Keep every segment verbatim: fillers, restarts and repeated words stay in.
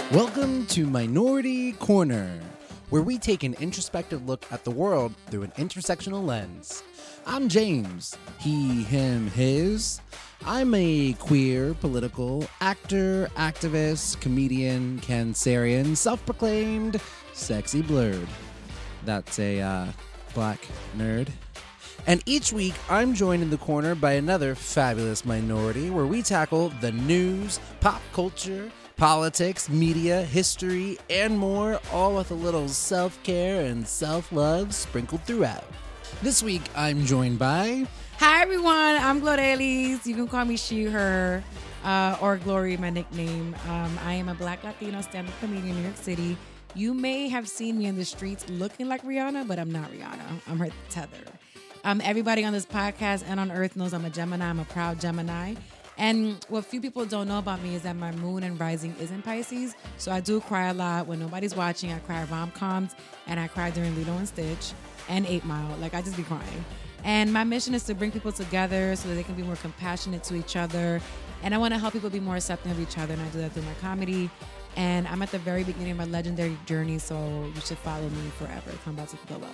Welcome to Minority Corner, where we take an introspective look at the world through an intersectional lens. I'm James, he, him, his. I'm a queer, political, actor, activist, comedian, Cancerian, self-proclaimed, sexy blurred. That's a uh, black nerd. And each week, I'm joined in the corner by another fabulous minority where we tackle the news, pop culture, politics, media, history, and more, all with a little self-care and self-love sprinkled throughout. This week, I'm joined by... Hi, everyone. I'm Glorelis. You can call me she, her, uh, or Glory, my nickname. Um, I am a Black Latino stand-up comedian in New York City. You may have seen me in the streets looking like Rihanna, but I'm not Rihanna. I'm her tether. Um, everybody on this podcast and on Earth knows I'm a Gemini. I'm a proud Gemini. And what few people don't know about me is that my moon and rising is in Pisces. So I do cry a lot. When nobody's watching, I cry rom-coms. And I cry during Lilo and Stitch and eight mile. Like, I just be crying. And my mission is to bring people together so that they can be more compassionate to each other. And I want to help people be more accepting of each other. And I do that through my comedy. And I'm at the very beginning of my legendary journey. So you should follow me forever. I'm about to go up.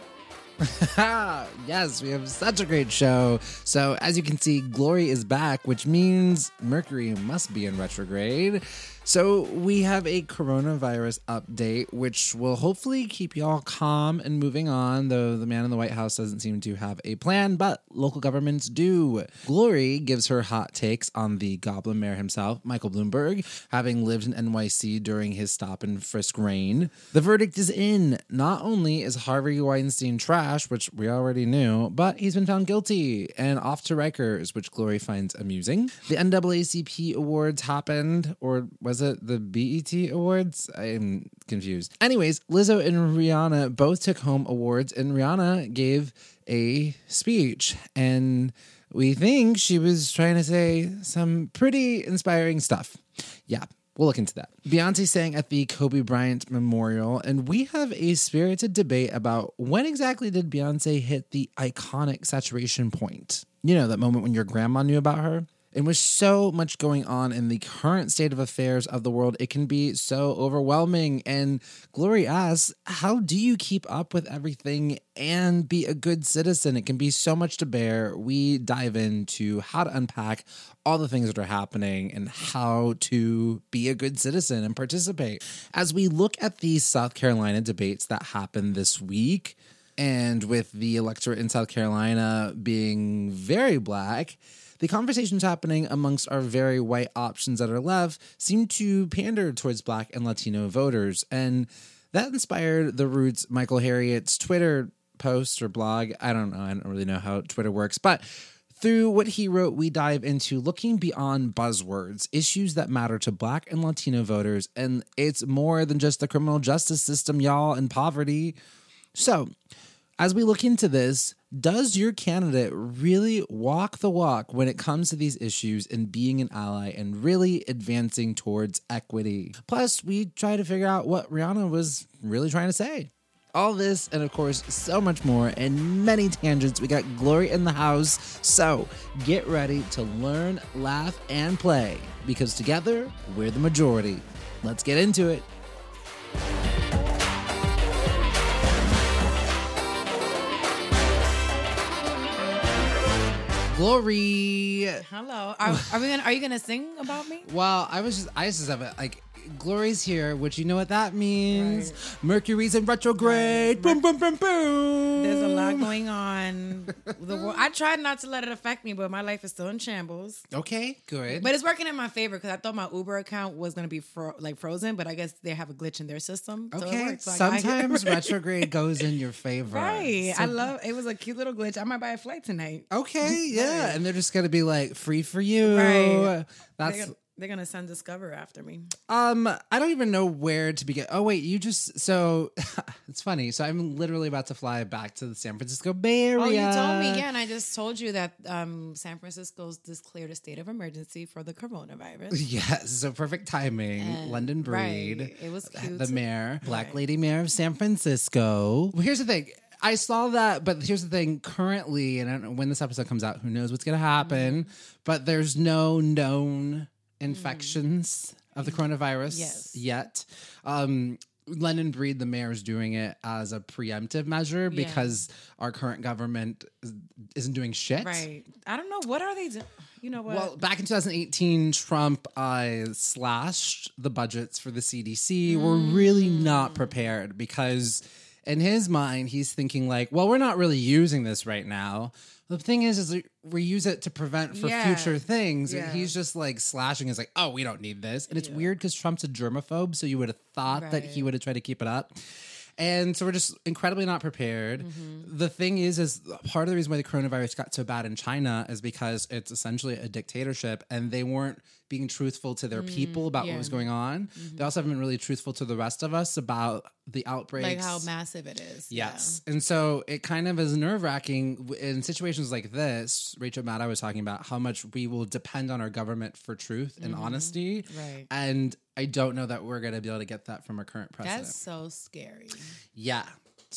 Yes, we have such a great show. So as you can see, Glory is back, which means Mercury must be in retrograde. So we have a coronavirus update, which will hopefully keep y'all calm and moving on, though the man in the White House doesn't seem to have a plan, but local governments do. Glory gives her hot takes on the Goblin Mayor himself, Michael Bloomberg, having lived in N Y C during his stop and frisk reign. The verdict is in. Not only is Harvey Weinstein trash, which we already knew, but he's been found guilty and off to Rikers, which Glory finds amusing. The N double A C P Awards happened, or was Was it the B E T Awards? I'm confused. Anyways, Lizzo and Rihanna both took home awards, and Rihanna gave a speech, and we think she was trying to say some pretty inspiring stuff. Yeah, we'll look into that. Beyonce sang at the Kobe Bryant Memorial, and we have a spirited debate about when exactly did Beyonce hit the iconic saturation point. You know, that moment when your grandma knew about her? And with so much going on in the current state of affairs of the world, it can be so overwhelming. And Glory asks, how do you keep up with everything and be a good citizen? It can be so much to bear. We dive into how to unpack all the things that are happening and how to be a good citizen and participate. As we look at the South Carolina debates that happened this week, and with the electorate in South Carolina being very black, the conversations happening amongst our very white options that are left seem to pander towards Black and Latino voters. And that inspired The Root's Michael Harriot's Twitter post or blog. I don't know. I don't really know how Twitter works. But through what he wrote, we dive into looking beyond buzzwords, issues that matter to Black and Latino voters. And it's more than just the criminal justice system, y'all, and poverty. So as we look into this, does your candidate really walk the walk when it comes to these issues and being an ally and really advancing towards equity? Plus, we try to figure out what Rihanna was really trying to say. All this and, of course, so much more and many tangents. We got Glory in the house. So get ready to learn, laugh, and play because together, we're the majority. Let's get into it. Glory. Hello. Are, are we gonna? Are you gonna sing about me? Well, I was just, I just have it like, Glory's here, which you know what that means. Right. Mercury's in retrograde. Right. Boom, boom, boom, boom. There's a lot going on. The world, I tried not to let it affect me, but my life is still in shambles. Okay, good. But it's working in my favor because I thought my Uber account was going to be fro- like frozen, but I guess they have a glitch in their system. So okay, it worked, so sometimes retrograde goes in your favor. Right. So, I love it. Was a cute little glitch. I might buy a flight tonight. Okay, yeah. Right. And they're just going to be like, free for you. Right. That's... They're going to send Discover after me. Um, I don't even know where to begin. Oh, wait, you just... So, it's funny. So, I'm literally about to fly back to the San Francisco Bay Area. Oh, you told me. Yeah, and I just told you that um, San Francisco's declared a state of emergency for the coronavirus. Yes, so perfect timing. And, London Breed. Right. It was cute. The mayor. Black right. Lady Mayor of San Francisco. Well, here's the thing. I saw that, but here's the thing. Currently, and I don't know when this episode comes out, who knows what's going to happen, mm-hmm. but there's no known infections of the coronavirus Yes. yet. Um, London Breed, the mayor, is doing it as a preemptive measure Yeah. because our current government is- isn't doing shit. Right. I don't know. What are they doing? You know what? Well, back in twenty eighteen, Trump uh, slashed the budgets for the C D C. We're really not prepared because in his mind, he's thinking like, well, we're not really using this right now. The thing is, is we use it to prevent for Yeah. future things. Yeah. And he's just like slashing. Is like, oh, we don't need this. And it's weird because Trump's a germaphobe. So you would have thought that he Right. would have tried to keep it up. And so we're just incredibly not prepared. Mm-hmm. The thing is, is part of the reason why the coronavirus got so bad in China is because it's essentially a dictatorship and they weren't being truthful to their people about yeah. what was going on. They also haven't been really truthful to the rest of us about the outbreaks. like how massive it is. Yes. And so it kind of is nerve wracking in situations like this. Rachel Maddow was talking about how much we will depend on our government for truth and honesty. Right. And I don't know that we're going to be able to get that from our current Yeah. president. That's so scary. Yeah.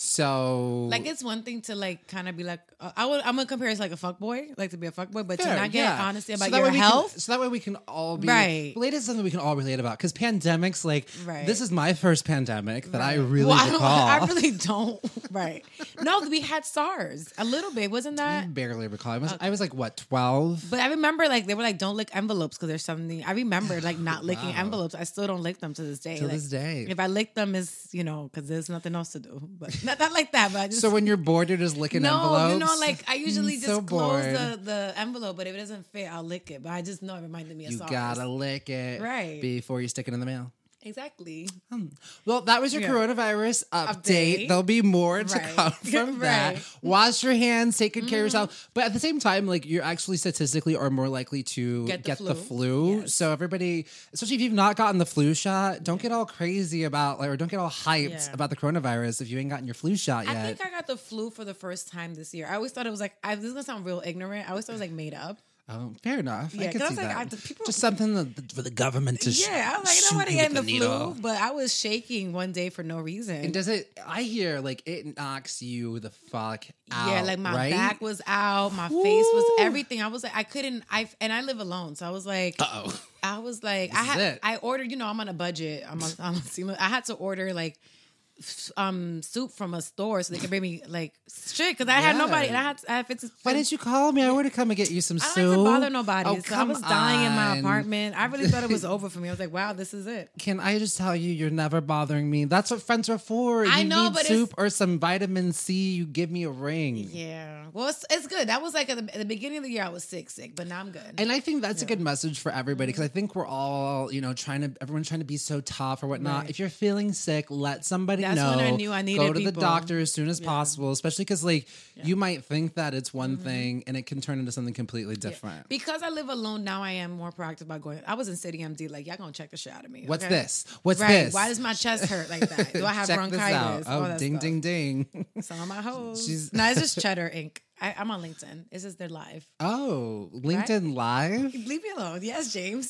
So Like it's one thing to like kind of be like uh, I would I'm gonna compare it to like a fuckboy, like to be a fuckboy, but Fair, to not get yeah. honesty So about that your way we health. Can, so that way we can all be Right. related to something we can all relate about. Because pandemics, like Right. this is my first pandemic that I Right. really well, I, don't, recall. I really don't. Right. No, we had SARS a little bit, wasn't I that? barely recall. I was I was like what twelve. But I remember like they were like, don't lick envelopes because there's something. I remember like not licking Wow. envelopes. I still don't lick them to this day. To Like, this day. If I lick them, is you know because there's nothing else to do. But not, not like that. But I just So when you're bored, you're just licking no, envelopes. you know, like I usually I'm just so close bored. the, the envelope, but if it doesn't fit, I'll lick it. But I just know it reminded me of You SARS. gotta lick it Right. before you stick it in the mail. Exactly. Well, that was your Yeah. coronavirus update. Update. There'll be more to Right. come from that. Right. Wash your hands, take good care of yourself. But at the same time, like you're actually statistically are more likely to Get get the the flu. flu. Yes. So everybody, especially if you've not gotten the flu shot, don't get all crazy about like or don't get all hyped Yeah. about the coronavirus if you ain't gotten your flu shot I yet. think I got the flu for the first time this year. I always thought it was like, I, this is gonna sound real ignorant. I always thought it was like made up. Oh, fair enough. I Yeah, can 'cause I see was like, that. I- the people- Just something that, for the government to sh- Yeah, I was like, shoot nobody you getting the with a needle. flu, but I was shaking one day for no reason. And does it? I hear like it knocks you the fuck out. yeah, like my right? back was out, my face was Woo. everything. I was like, I couldn't. I and I live alone, so I was like, Uh oh. I was like, This I is had, it. I ordered. You know, I'm on a budget. I'm on, I'm on, I had to order like f- um soup from a store so they could bring me like shit because I had Yeah. nobody and I had I had fifty. Why didn't you call me? I would have come and get you some I soup. don't like to bother nobody. Oh, so I come was dying in my on. apartment. I really thought it was over for me. I was like, wow, this is it. Can I just tell you, you're never bothering me. That's what friends are for. I you know, need but soup or some vitamin C. You give me a ring. Yeah. Well, it's, it's good. That was like at the, at the beginning of the year, I was sick, sick, but now I'm good. And I think that's a good message for everybody because I think we're all, you know, trying to, everyone's trying to be so tough or whatnot. Right. If you're feeling sick, let somebody That's know. when I knew I needed Go to the people. doctor as soon as possible, especially because, like, you might think that it's one thing and it can turn into something completely different. Because I live alone now, I am more proactive about going. I was in City M D, like, y'all gonna check the shit out of me. What's okay? this? What's Right. this? Why does my chest hurt like that? Do I have Check this out. bronchitis? All Oh, that ding, stuff. ding, ding. Some of my hoes. She's- No, it's just Cheddar Incorporated. I, I'm on LinkedIn. It's just their live. Oh, LinkedIn Live? Leave me alone. Yes, James.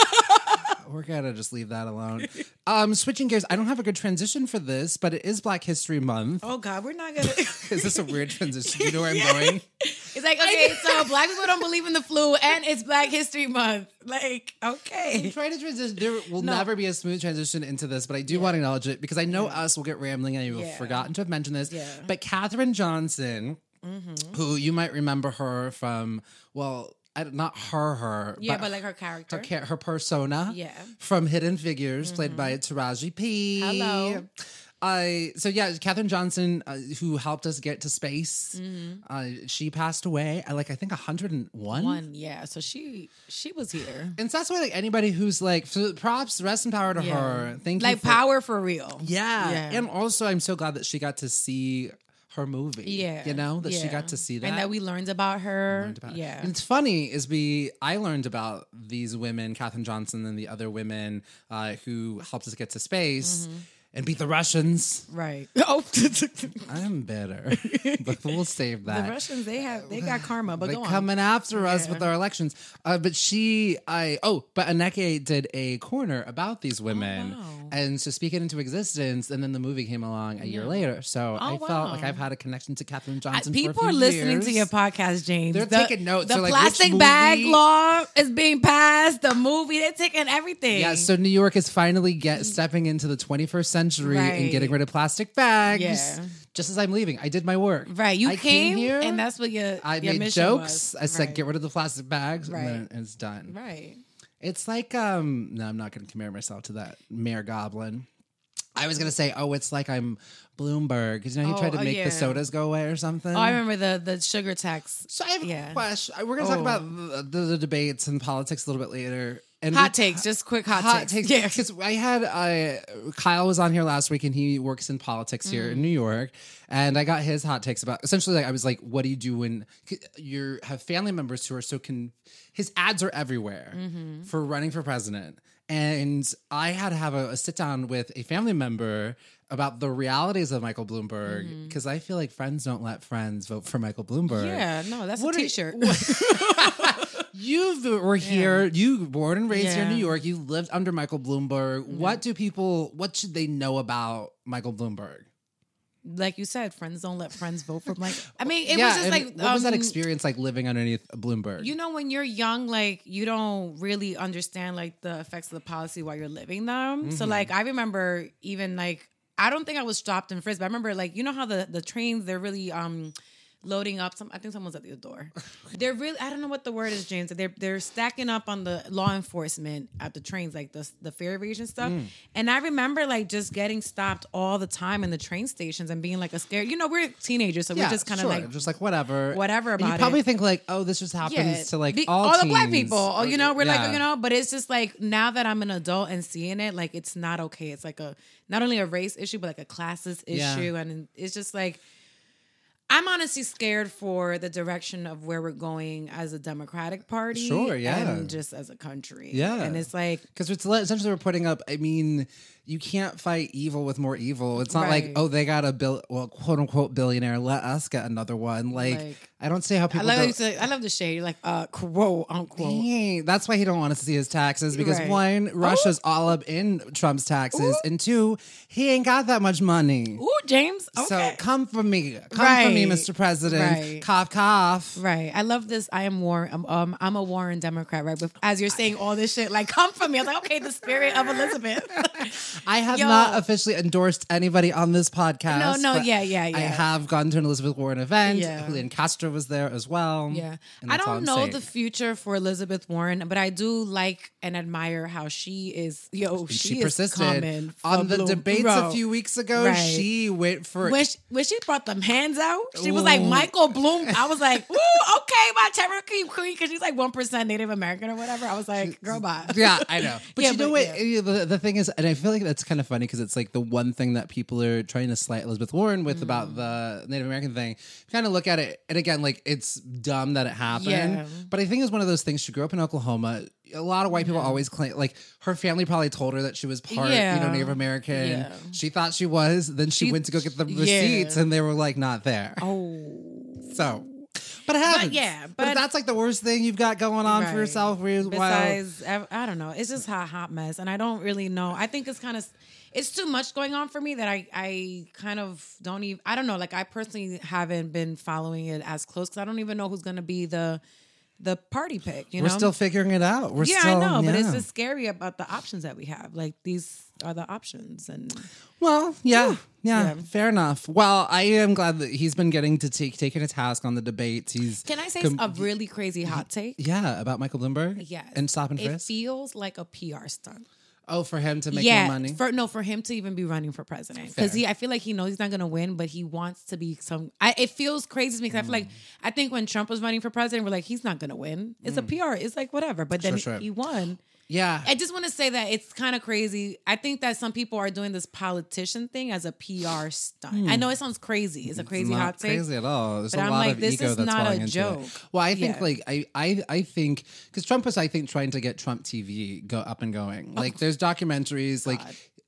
We're gonna just leave that alone. Um, switching gears, I don't have a good transition for this, but it is Black History Month. Oh God, we're not gonna. Is this a weird transition? Do you know where I'm going? It's like, okay, so black people don't believe in the flu and it's Black History Month. Like, I'm okay. trying to transition. There will No. never be a smooth transition into this, but I do want to acknowledge it because I know us will get rambling and I have Yeah. forgotten to have mentioned this. Yeah. But Katherine Johnson, who you might remember her from, well, I, not her, her, Yeah, but like her character. her, ca- her persona Yeah. from Hidden Figures, played by Taraji P. Hello. Uh, so yeah, Katherine Johnson, uh, who helped us get to space, uh, she passed away at like I think one hundred one. One, yeah. So she she was here. And so that's why like anybody who's like so props, rest and power to Yeah. her. Thank you. Like for- power for real. Yeah. Yeah. And also I'm so glad that she got to see her movie. Yeah. You know, that she Yeah. got to see that. And that we learned about her. learned about it. Yeah. And it's funny is we I learned about these women, Katherine Johnson and the other women uh, who helped us get to space. Mm-hmm. and beat the Russians. Right. Oh, I'm better, but we'll save that. The Russians, they have they got karma, but They're go on. coming after us Yeah. with our elections. Uh, but she, I, oh, but Aneke did a corner about these women. Oh, wow. And so speak it into existence. And then the movie came along a year later. So I wow. felt like I've had a connection to Katherine I- Johnson. people for a are few listening years. to your podcast, James. They're The- taking notes. The They're like, plastic which bag movie? law is being passed. The movie, they're taking everything. Yeah, so New York is finally get stepping into the twenty-first century and Right. getting rid of plastic bags. Yeah. Just as I'm leaving, I did my work. Right, you I came, here. and that's what your I your made mission jokes. was. I said, Right. "Get rid of the plastic bags," Right. and then it's done. Right. It's like, um, no, I'm not going to compare myself to that Mayor Goblin. I was going to say, oh, it's like I'm Bloomberg because you know he Oh, tried to oh, make yeah. the sodas go away or something. Oh, I remember the the sugar tax. So I have Yeah. a question. We're going to talk Oh. about the, the, the debates and politics a little bit later. And Hot we- takes, just quick hot, hot takes. takes. Yeah. Because I had uh, Kyle was on here last week and he works in politics here Mm. in New York, and I got his hot takes about essentially like I was like, what do you do when you have family members who are so con? His ads are everywhere Mm-hmm. for running for president, and I had to have a, a sit down with a family member about the realities of Michael Bloomberg because I feel like friends don't let friends vote for Michael Bloomberg. Mm-hmm. Yeah, no, that's What a are- t-shirt. You were here. You were born and raised here in Yeah. New York. You lived under Michael Bloomberg. What do people? What should they know about Michael Bloomberg? Like you said, friends don't let friends vote for Mike. I mean, it yeah, was just and like what was that um, experience like living underneath Bloomberg? You know, when you're young, like you don't really understand like the effects of the policy while you're living them. Mm-hmm. So like I remember even like I don't think I was stopped and frisked, but I remember like you know how the the trains they're really um loading up. Some I think someone's at the door. They're really I don't know what the word is, James. They're they're stacking up on the law enforcement at the trains, like the the fare evasion stuff. Mm. And I remember like just getting stopped all the time in the train stations and being like a scared. You know, we're teenagers, so yeah, we're just kind of sure. like just like whatever, whatever And you about probably it. think like, oh, this just happens to like the- all, the black teens. people. Or, you know, we're Yeah. like, you know, but it's just like now that I'm an adult and seeing it, like it's not okay. It's like a not only a race issue, but like a classist Yeah. issue, and it's just like I'm honestly scared for the direction of where we're going as a Democratic Party, Sure, yeah. and just as a country, Yeah. And it's like Because it's essentially we're putting up. I mean, you can't fight evil with more evil. It's not Right. like oh they got a bill, well quote unquote billionaire. Let us get another one. Like, Like- I don't see how I people. love, don't- you say, I love the shade. You're like, uh, quote unquote. Dang, that's why he don't want us to see his taxes because Right. one, Russia's all up in Trump's taxes, and two, he ain't got that much money. Ooh, James. Okay. So come for me, come for me, Right. Mister President. Right. Cough, cough. Right. I love this. I am Warren. Um, um, I'm a Warren Democrat, right? But as you're saying all this shit, like, come for me. I was like, okay, the spirit of Elizabeth. I have Yo. not officially endorsed anybody on this podcast. No, no, but yeah, yeah, yeah. I have gone to an Elizabeth Warren event. Yeah. Julian Castro was there as well. Yeah. And I that's all don't I'm know saying. the future for Elizabeth Warren, but I do like and admire how she is. Yo, she, she is persisted coming on for the Bloom- debates Bro. a few weeks ago. Right. She went for When she, when she brought them hands out, she was like Ooh. Michael Bloom. I was like, ooh, okay, my Cherokee queen, because she's like one percent Native American or whatever. I was like, girl, bye. Yeah, I know. But Yeah, you know but what? yeah. eh, The, the thing is, and I feel like that's kind of funny because it's like the one thing that people are trying to slight Elizabeth Warren with Mm. about the Native American thing. Kind of look at it, and again, like it's dumb that it happened. Yeah. But I think it's one of those things. She grew up in Oklahoma. A lot of white people always claim, like her family probably told her that she was part, Yeah. you know, Native American. Yeah. She thought she was. Then she, She- went to go get the yeah. receipts, and they were like not there. Oh. So. But it happens. yeah, but, but- if that's like the worst thing you've got going on for Right. yourself, where, well, Besides, I, I don't know. It's just a hot mess, and I don't really know. I think it's kind of, it's too much going on for me that I, I kind of don't even. I don't know. Like I personally haven't been following it as close because I don't even know who's going to be the, the party pick. You we're know, still figuring it out. We're yeah, still, I know, but it's yeah. just scary about the options that we have. Like these are the options, and Well, yeah, yeah, Yeah. fair enough. Well, I am glad that he's been getting to take taking a task on the debates. He's can I say com- a really crazy hot take? yeah about Michael Bloomberg. Yes, and stop and It frisk. feels like a P R stunt. Oh, for him to make yeah, more money. for no, for him to even be running for president because Fair. he, I feel like he knows he's not going to win, but he wants to be some. I, it feels crazy to me because I feel like I think when Trump was running for president, we're like he's not going to win. It's a P R. It's like whatever, but then Mm. Sure, sure. he won. yeah, I just want to say that it's kind of crazy. I think that some people are doing this politician thing as a P R stunt. I know it sounds crazy. It's a crazy not hot take. crazy at all. There's But a I'm lot like, of this ego is that's not falling a into joke. it. Well, I think Yeah. like I I I think because Trump was I think trying to get Trump T V go up and going. Like there's documentaries like. God.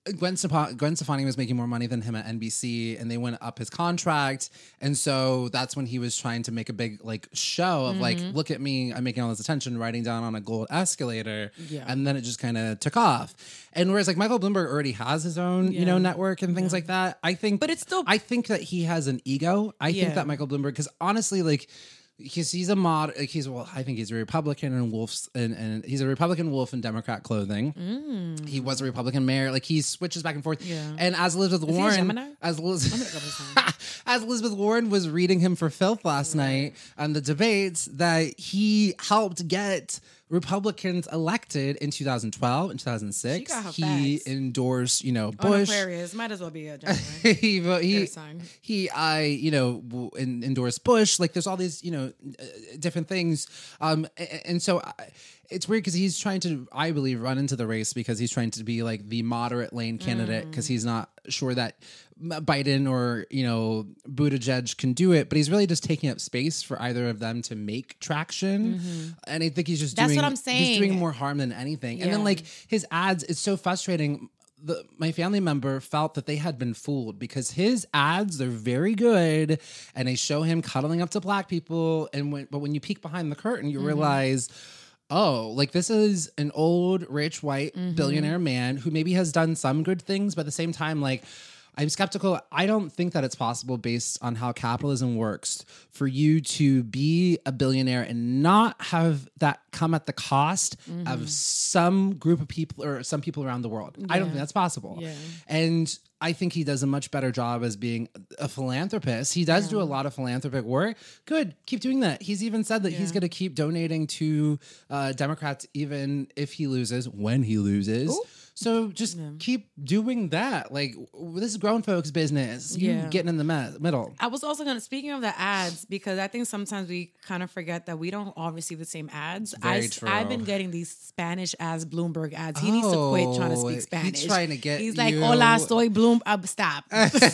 Gwen, Stefani, Gwen Stefani was making more money than him at N B C, and they went up his contract, and so that's when he was trying to make a big like show of mm-hmm. like, look at me, I'm making all this attention, riding down on a gold escalator, yeah. and then it just kind of took off. And whereas like Michael Bloomberg already has his own, yeah. you know, network and things yeah. like that, I think, but it's still, I think that he has an ego. I yeah. think that Michael Bloomberg, because honestly, like. He's he's a mod. Like he's well, I think he's a Republican and wolves and, and he's a Republican wolf in Democrat clothing. Mm. He was a Republican mayor. Like he switches back and forth. Yeah. And as Elizabeth Is Warren, as Elizabeth, as Elizabeth Warren was reading him for filth last right. night on the debates, that he helped get Republicans elected in two thousand twelve and two thousand six. He facts. endorsed, you know, Bush. Oh, Aquarius might as well be a Gemini. he, he, he, I, you know, endorsed Bush. Like, there's all these, you know, different things. Um, and so I, it's weird because he's trying to, I believe, run into the race because he's trying to be like the moderate lane candidate because mm. he's not sure that Biden or, you know, Buttigieg can do it, but he's really just taking up space for either of them to make traction. Mm-hmm. And I think he's just That's doing, what I'm saying. He's doing more harm than anything. Yeah. And then like his ads, it's so frustrating. The, my family member felt that they had been fooled because his ads, they're very good and they show him cuddling up to black people. And when, but when you peek behind the curtain, you mm-hmm. realize, oh, like this is an old, rich, white mm-hmm. billionaire man who maybe has done some good things, but at the same time, like, I'm skeptical. I don't think that it's possible based on how capitalism works for you to be a billionaire and not have that come at the cost mm-hmm. of some group of people or some people around the world. Yeah. I don't think that's possible. Yeah. And I think he does a much better job as being a philanthropist. He does yeah. do a lot of philanthropic work. Good. Keep doing that. He's even said that yeah. he's going to keep donating to uh, Democrats even if he loses, when he loses. Ooh. So just yeah. keep doing that. Like, this is grown folks' business. You yeah. getting in the me- middle. I was also going to, speaking of the ads, because I think sometimes we kind of forget that we don't all receive the same ads. Very I, true. I've been getting these Spanish as Bloomberg ads. He oh, needs to quit trying to speak Spanish. He's trying to get He's like, you... hola, soy Bloom. Uh, stop.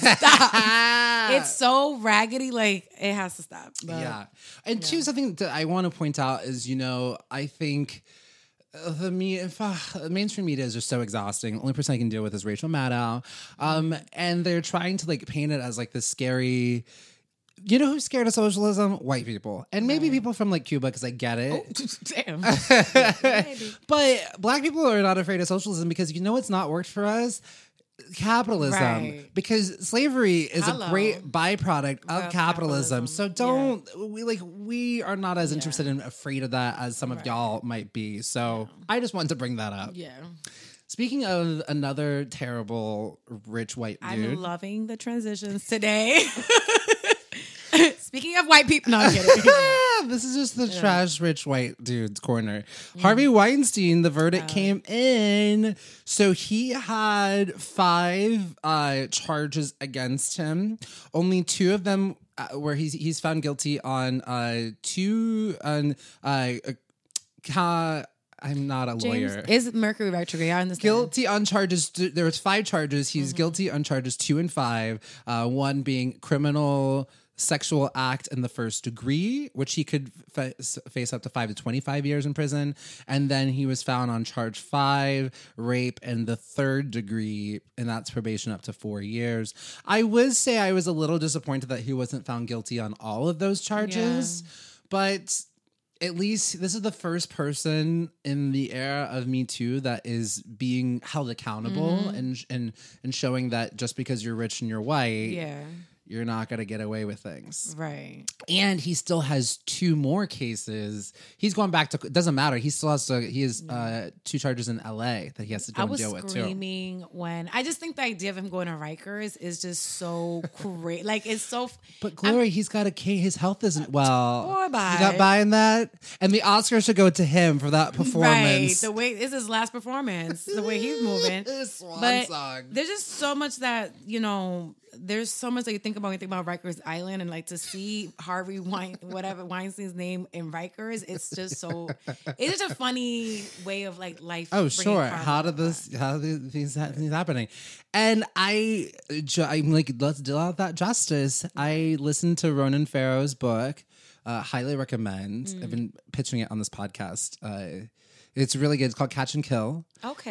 Stop. It's so raggedy. Like, it has to stop. But, yeah. And yeah. two, something that I want to point out is, you know, I think... The me, uh, mainstream media is just so exhausting. The only person I can deal with is Rachel Maddow. Um, and they're trying to like paint it as like this scary, you know who's scared of socialism? White people. And maybe right. people from like Cuba, because I get it. Oh, damn. But black people are not afraid of socialism because you know what's not worked for us? Capitalism, right. because slavery is Hello. a great byproduct of well, capitalism. capitalism. So don't yeah. we like we are not as yeah. interested and afraid of that as some right. of y'all might be. So yeah. I just wanted to bring that up. Yeah. Speaking of another terrible rich white dude, I'm loving the transitions today. Speaking of white people, no, I'm kidding. This is just the yeah. trash rich white dude's corner. Mm. Harvey Weinstein, the verdict uh, came in. So he had five uh, charges against him. Only two of them uh, where he's he's found guilty on uh, two on uh, uh, I'm not a James, lawyer. Is Mercury retrograde? I understand. Guilty on charges. There was five charges. He's mm-hmm. guilty on charges two and five. Uh, one being criminal sexual act in the first degree, which he could fa- face up to five to twenty-five years in prison. And then he was found on charge five, rape in the third degree, and that's probation up to four years. I would say I was a little disappointed that he wasn't found guilty on all of those charges, yeah. but at least this is the first person in the era of Me Too that is being held accountable mm-hmm. and, and, and showing that just because you're rich and you're white, yeah. you're not going to get away with things. Right. And he still has two more cases. He's going back to, it doesn't matter. He still has to, he has uh, two charges in L A that he has to go and deal with too. I was screaming when, I just think the idea of him going to Rikers is just so great. Like, it's so. But Glory, I'm, he's got a case, his health isn't well. Boy, bye. You not buying that? And the Oscars should go to him for that performance. Right. The way, it's his last performance, the way he's moving. His swan but song. There's just so much that, you know, there's so much that you think about when you think about Rikers Island, and like to see Harvey Wein, whatever Weinstein's name in Rikers, it's just so. It's just a funny way of like life. Oh sure, how did this? How did these things happening? And I, I'm like, let's deal out that justice. I listened to Ronan Farrow's book. Uh, highly recommend. Mm. I've been pitching it on this podcast. Uh, it's really good. It's called Catch and Kill. Okay.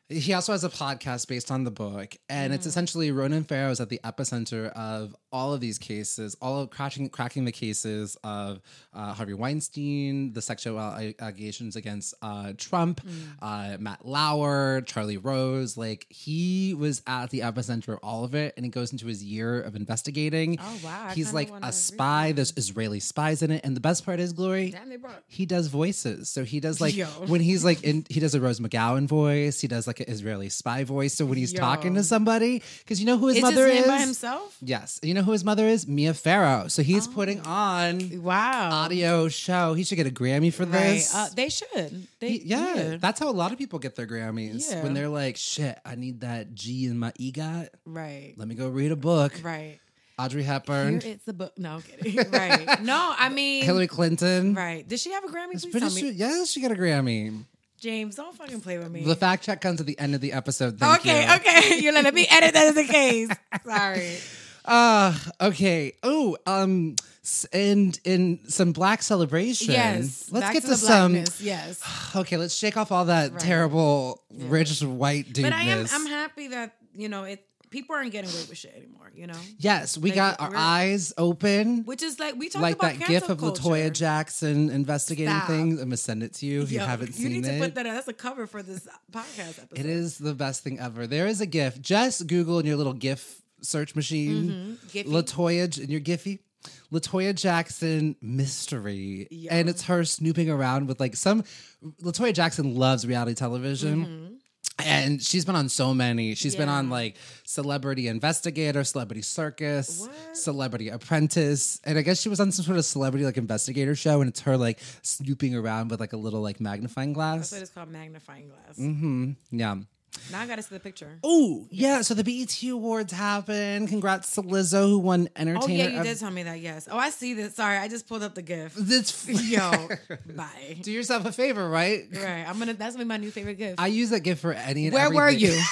He also has a podcast based on the book, and mm. it's essentially Ronan Farrow is at the epicenter of all of these cases, all of cracking cracking the cases of uh, Harvey Weinstein, the sexual allegations against uh, Trump, mm. uh, Matt Lauer, Charlie Rose. Like, he was at the epicenter of all of it, and he goes into his year of investigating. Oh wow! He's like a spy. There's Israeli spies in it, and the best part is, Glory, Damn, they brought- he does voices. So he does like Yo. when he's like in, he does a Rose McGowan voice. He does like an Israeli spy voice. So when he's Yo. talking to somebody, because you know who his Is mother his is? name by himself? Yes. You know who his mother is? Mia Farrow. So he's Oh. putting on Wow. audio show. He should get a Grammy for Right. this. Uh, they should. They, He- yeah, yeah. that's how a lot of people get their Grammys. Yeah. When they're like, shit, I need that G in my EGOT. Right. Let me go read a book. Right. Audrey Hepburn. Here it's the book. No, I'm kidding. Right. No, I mean. Hillary Clinton. Right. Did she have a Grammy? It's Please pretty tell sure, me. yeah, she got a Grammy. James, don't fucking play with me. The fact check comes at the end of the episode. Thank okay, you. okay. You're like, let me edit that as a case. Sorry. Uh, okay. Oh, um, s- and in some black celebration. Yes. Let's back get to, to, the some. blackness. Yes. Okay, let's shake off all that Right. terrible, Yeah. rich white dudeness. But I am. I'm happy that you know it. People aren't getting away with shit anymore. You know, Yes, we Like, got our we're- eyes open. which is like we talked Like about that gif cancel of culture. Latoya Jackson investigating Stop. things. I'm gonna send it to you if you Yo, haven't you seen need it. to put that. That's a cover for this podcast episode. It is the best thing ever. There is a gif. Just Google in your little gif search machine. Mhm. Giphy. Latoya in your Giphy. Latoya Jackson mystery. Yo. And it's her snooping around with like some Latoya Jackson loves reality television. Mhm. And she's been on so many. She's been Yeah. on like Celebrity Investigator, Celebrity Circus, What? Celebrity Apprentice. And I guess she was on some sort of celebrity like investigator show, and it's her like snooping around with like a little like magnifying That's glass. what it's called, magnifying glass. Mm-hmm. Yeah. Now I got to see the picture. Oh, yeah. So the B E T Awards happened. Congrats to Lizzo, who won Entertainer. Oh yeah, you of- did tell me that. Yes. Oh, I see this. Sorry, I just pulled up the GIF. It's Yo, bye. Do yourself a favor, right? Right. I'm gonna. That's gonna be my new favorite GIF. I use that gift for any and Where were everything. you?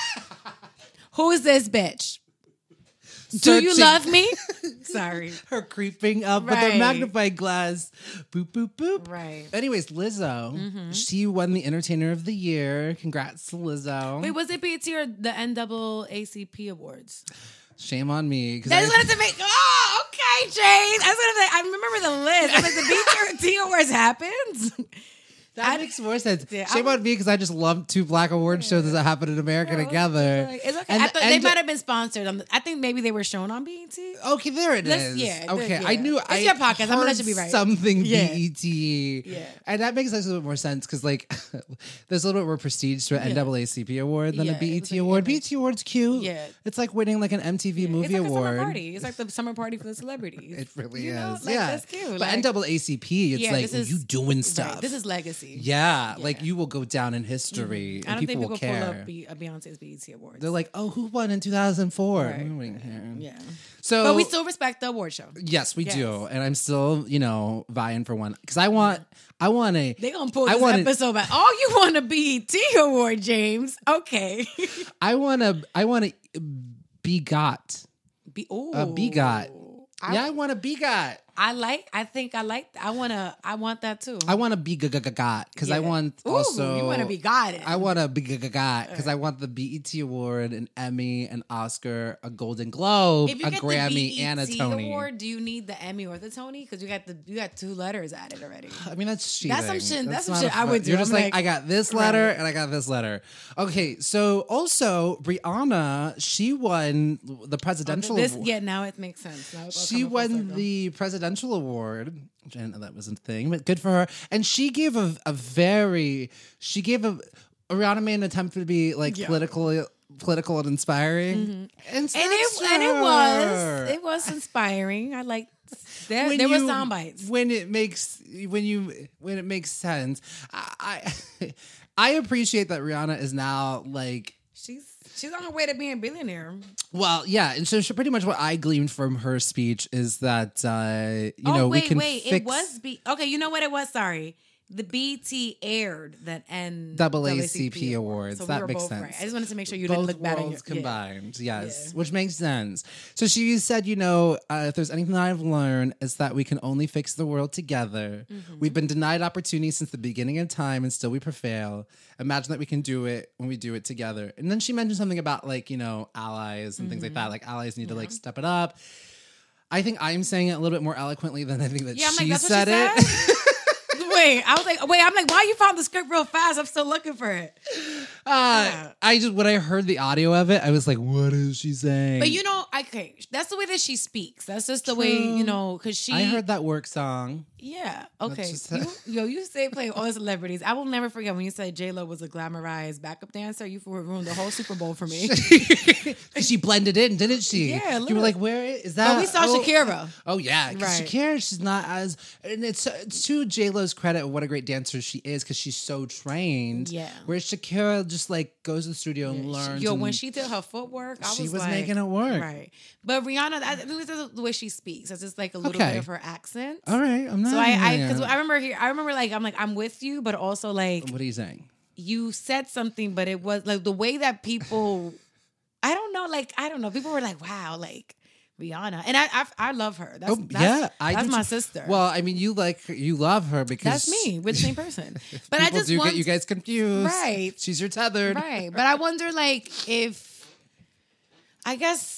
Who is this bitch? Do you Searching- love me? Sorry. Her creeping up with her Right. magnifying glass. Boop, boop, boop. Right. Anyways, Lizzo, she won the Entertainer of the Year. Congrats to Lizzo. Wait, was it B E T or the N double A C P awards? Shame on me. 'cause That's I- what it's to make. Oh, okay, James. I was gonna say. I remember the list. I was like, the B E T awards happens. That I- makes more sense. Yeah, Shame I'm- on me because I just lumped two black award shows that happened in America together. Like, it's okay. And I the thought they end- might have been sponsored. On the, I think maybe they were shown on B E T. Okay, there it Let's- is. yeah, okay, the- I yeah. knew It's I your podcast. I'm gonna let you be heard right. Something Yeah. B E T. Yeah. And that makes a little bit more sense because like there's a little bit more prestige to an Yeah. N double A C P award than Yeah, a B E it's T like- award. it B E makes- T award's cute. Yeah. It's like winning like an M T V movie it's like award. a summer party. It's like the summer party for the celebrities. It really You know? is. Like, yeah. that's cute. But Like- N double A C P, it's Yeah, like this is- you doing Right, stuff. This is legacy. yeah, Yeah. like you will go down in history I and don't people think will people care. pull up B- uh, Beyonce's B E T awards. They're like, oh, who won in two thousand four? Right, Nobody right. cares. yeah. So, But we still respect the award show. yes, we Yes. do, and I'm still, you know, vying for one because I want, I want a, They gonna pull I this wanna- episode back. Oh, you want a B E T award, James? Okay. I want to, I want to be got, Be, ooh. a begot. I, Yeah, I want to be got. I like. I think I like. I wanna. I want that too. I want to be got because I Yeah. want Ooh, also. you want to be goddess. I want to be got because I want the B E T award, an Emmy, an Oscar, a Golden Globe, If you a get Grammy, the B E T and a Tony. award, do you need the Emmy or the Tony? Because you got the you got two letters added already. I mean, that's cheating. That's some shit- that's some not shit a I fun- would do. You're just I'm like, like- I got this letter Right. and I got this letter. Okay, so also Rihanna, she won the presidential This, award. yeah, now it makes sense. Now it's all She coming full won circle. the presidential award. Which I didn't know that was a thing, but good for her. And she gave a, a very, she gave a, Rihanna made an attempt to be like Yeah. political, political and inspiring. Mm-hmm. And, and it and it was it was inspiring. I like there When there were you- sound bites. when it makes when you when it makes sense. I I, I appreciate that Rihanna is now like. She's she's on her way to being a billionaire. Well, yeah, and so she, pretty much what I gleaned from her speech is that uh, you oh know wait we can wait fix. it was be okay. You know what it was? Sorry, the B E T aired that N Double A C P Awards. So that we were makes both sense. right. I just wanted to make sure you Both didn't look bad in your worlds combined, yeah. yes, Yeah. which makes sense. So she said, you know, uh, if there's anything that I've learned, it's that we can only fix the world together. Mm-hmm. We've been denied opportunity since the beginning of time, and still we prevail. Imagine that we can do it when we do it together. And then she mentioned something about like, you know, allies and mm-hmm. things like that. Like allies need yeah. to like step it up. I think I'm saying it a little bit more eloquently than I think that yeah, she like, that's said what she said? it. Wait, I was like, wait, I'm like, why you found the script real fast? I'm still looking for it. Uh, yeah. I just, when I heard the audio of it, I was like, what is she saying? But you know, okay, that's the way that she speaks. That's just the True. way, you know, because she. I heard that work song. Yeah. Okay. You, yo, you say playing all the celebrities. I will never forget when you said J-Lo was a glamorized backup dancer. You ruined the whole Super Bowl for me. She blended in, didn't she? Yeah. Literally. You were like, where is that? But we saw oh, Shakira. Oh, yeah. Right. Shakira, she's not as. And it's, it's to J-Lo's credit what a great dancer she is because she's so trained. Yeah. Whereas Shakira just like goes to the studio and yeah. learns. Yo, and when she did her footwork, I was she was like, making it work. Right. But Rihanna, I think this is the way she speaks. It's just like a little okay. bit of her accent. All right. I'm not. So I, I, because I remember here, I remember like, I'm like, I'm with you, but also like. What are you saying? You said something, but it was like the way that people, I don't know, like, I don't know. People were like, wow, like Rihanna. And I I, I love her. That's, oh, that's, yeah. I that's do my too. sister. Well, I mean, you like, you love her because. That's me. We're the same person. But I just do want, get you guys confused. Right. She's your tethered. Right. But I wonder, like, if, I guess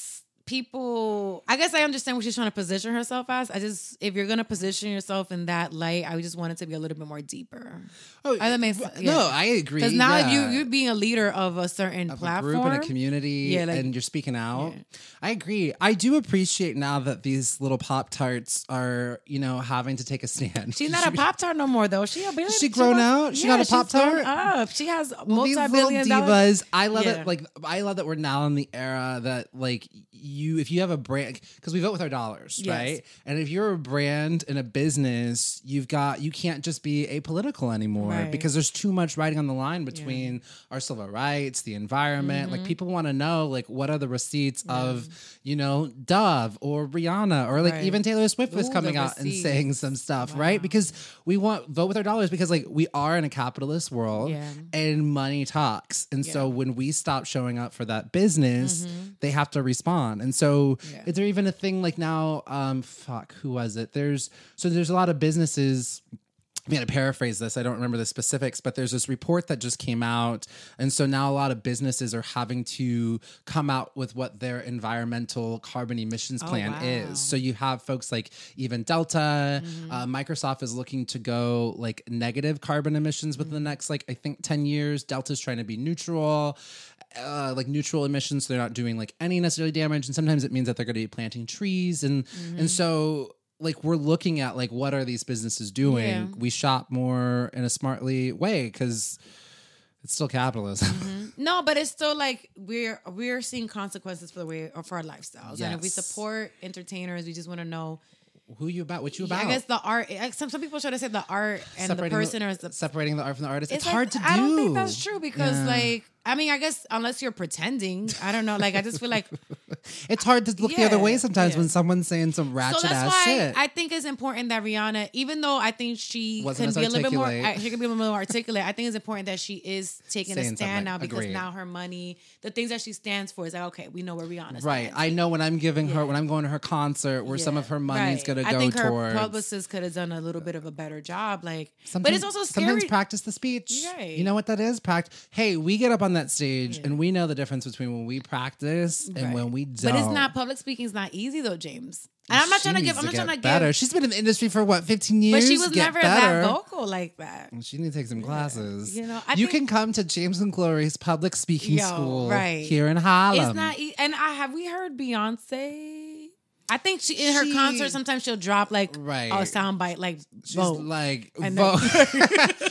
people, I guess I understand what she's trying to position herself as. I just, if you're going to position yourself in that light, I just want it to be a little bit more deeper. Oh, that makes sense. Yeah. No, I agree. Because now yeah. if you, you're being a leader of a certain of platform. a group and a community yeah, like, and you're speaking out. Yeah. I agree. I do appreciate now that these little Pop-Tarts are, you know, having to take a stand. She's not a Pop-Tart no more, though. She a billion. She grown she out? Was, she yeah, got a Pop-Tart? Up. She has well, multi-billion these little dollars. divas. I love yeah. it. Like, I love that we're now in the era that, like, you, if you have a brand, because we vote with our dollars, yes. right? And if you're a brand and a business, you've got, you can't just be apolitical anymore right. because there's too much riding on the line between yeah. our civil rights, the environment. Mm-hmm. Like, people want to know, like, what are the receipts yeah. of, you know, Dove or Rihanna or like right. even Taylor Swift was coming out and saying some stuff, wow. right? Because we want vote with our dollars because like we are in a capitalist world yeah. and money talks. And yeah. so when we stop showing up for that business, mm-hmm. they have to respond. And so yeah. is there even a thing like now, um, fuck, who was it? There's, so there's a lot of businesses. I'm going to paraphrase this. I don't remember the specifics, but there's this report that just came out. And so now a lot of businesses are having to come out with what their environmental carbon emissions plan oh, wow. is. So you have folks like even Delta, mm-hmm. uh, Microsoft is looking to go like negative carbon emissions within mm-hmm. the next, like, I think ten years. Delta's trying to be neutral. Uh, like neutral emissions. So they're not doing like any necessarily damage. And sometimes it means that they're going to be planting trees. And, mm-hmm. and so like we're looking at like what are these businesses doing? Yeah. We shop more in a smartly way because it's still capitalism. Mm-hmm. No, but it's still like we're we're seeing consequences for the way for our lifestyles. Yes. And if we support entertainers, we just want to know who you about, what you about. I guess the art. Some some people try to say the art and separating the person the, is the, separating the art from the artist. It's, it's like, hard to do. I don't think that's true because yeah. like. I mean, I guess unless you're pretending, I don't know. Like, I just feel like it's hard to look yeah, the other way sometimes yeah. when someone's saying some ratchet so that's ass why shit. I think it's important that Rihanna, even though I think she Wasn't can be a little bit more, she can be a little more articulate. I think it's important that she is taking saying a stand something. now because Agreed. now her money, the things that she stands for, is like okay, we know where Rihanna stands. Right. I know when I'm giving yeah. her, when I'm going to her concert, where yeah. some of her money is right. going to go towards. I think her publicist could have done a little bit of a better job. Like, sometimes, but it's also scary. Sometimes practice the speech. Right. You know what that is? Practice. Hey, we get up on that stage yeah. and we know the difference between when we practice and right. when we don't. But it's not, public speaking is not easy though, James. And I'm not she trying to give, I'm to not trying to better. give. She's been in the industry for what, fifteen years? But she was get never better. that vocal like that. She needs to take some classes. Yeah. You know, I you think, can come to James and Glory's public speaking yo, school right. here in Harlem. It's not, e- and I have we heard Beyonce. I think she in her she, concert sometimes she'll drop like right. a soundbite like She's vote. like and vote. then,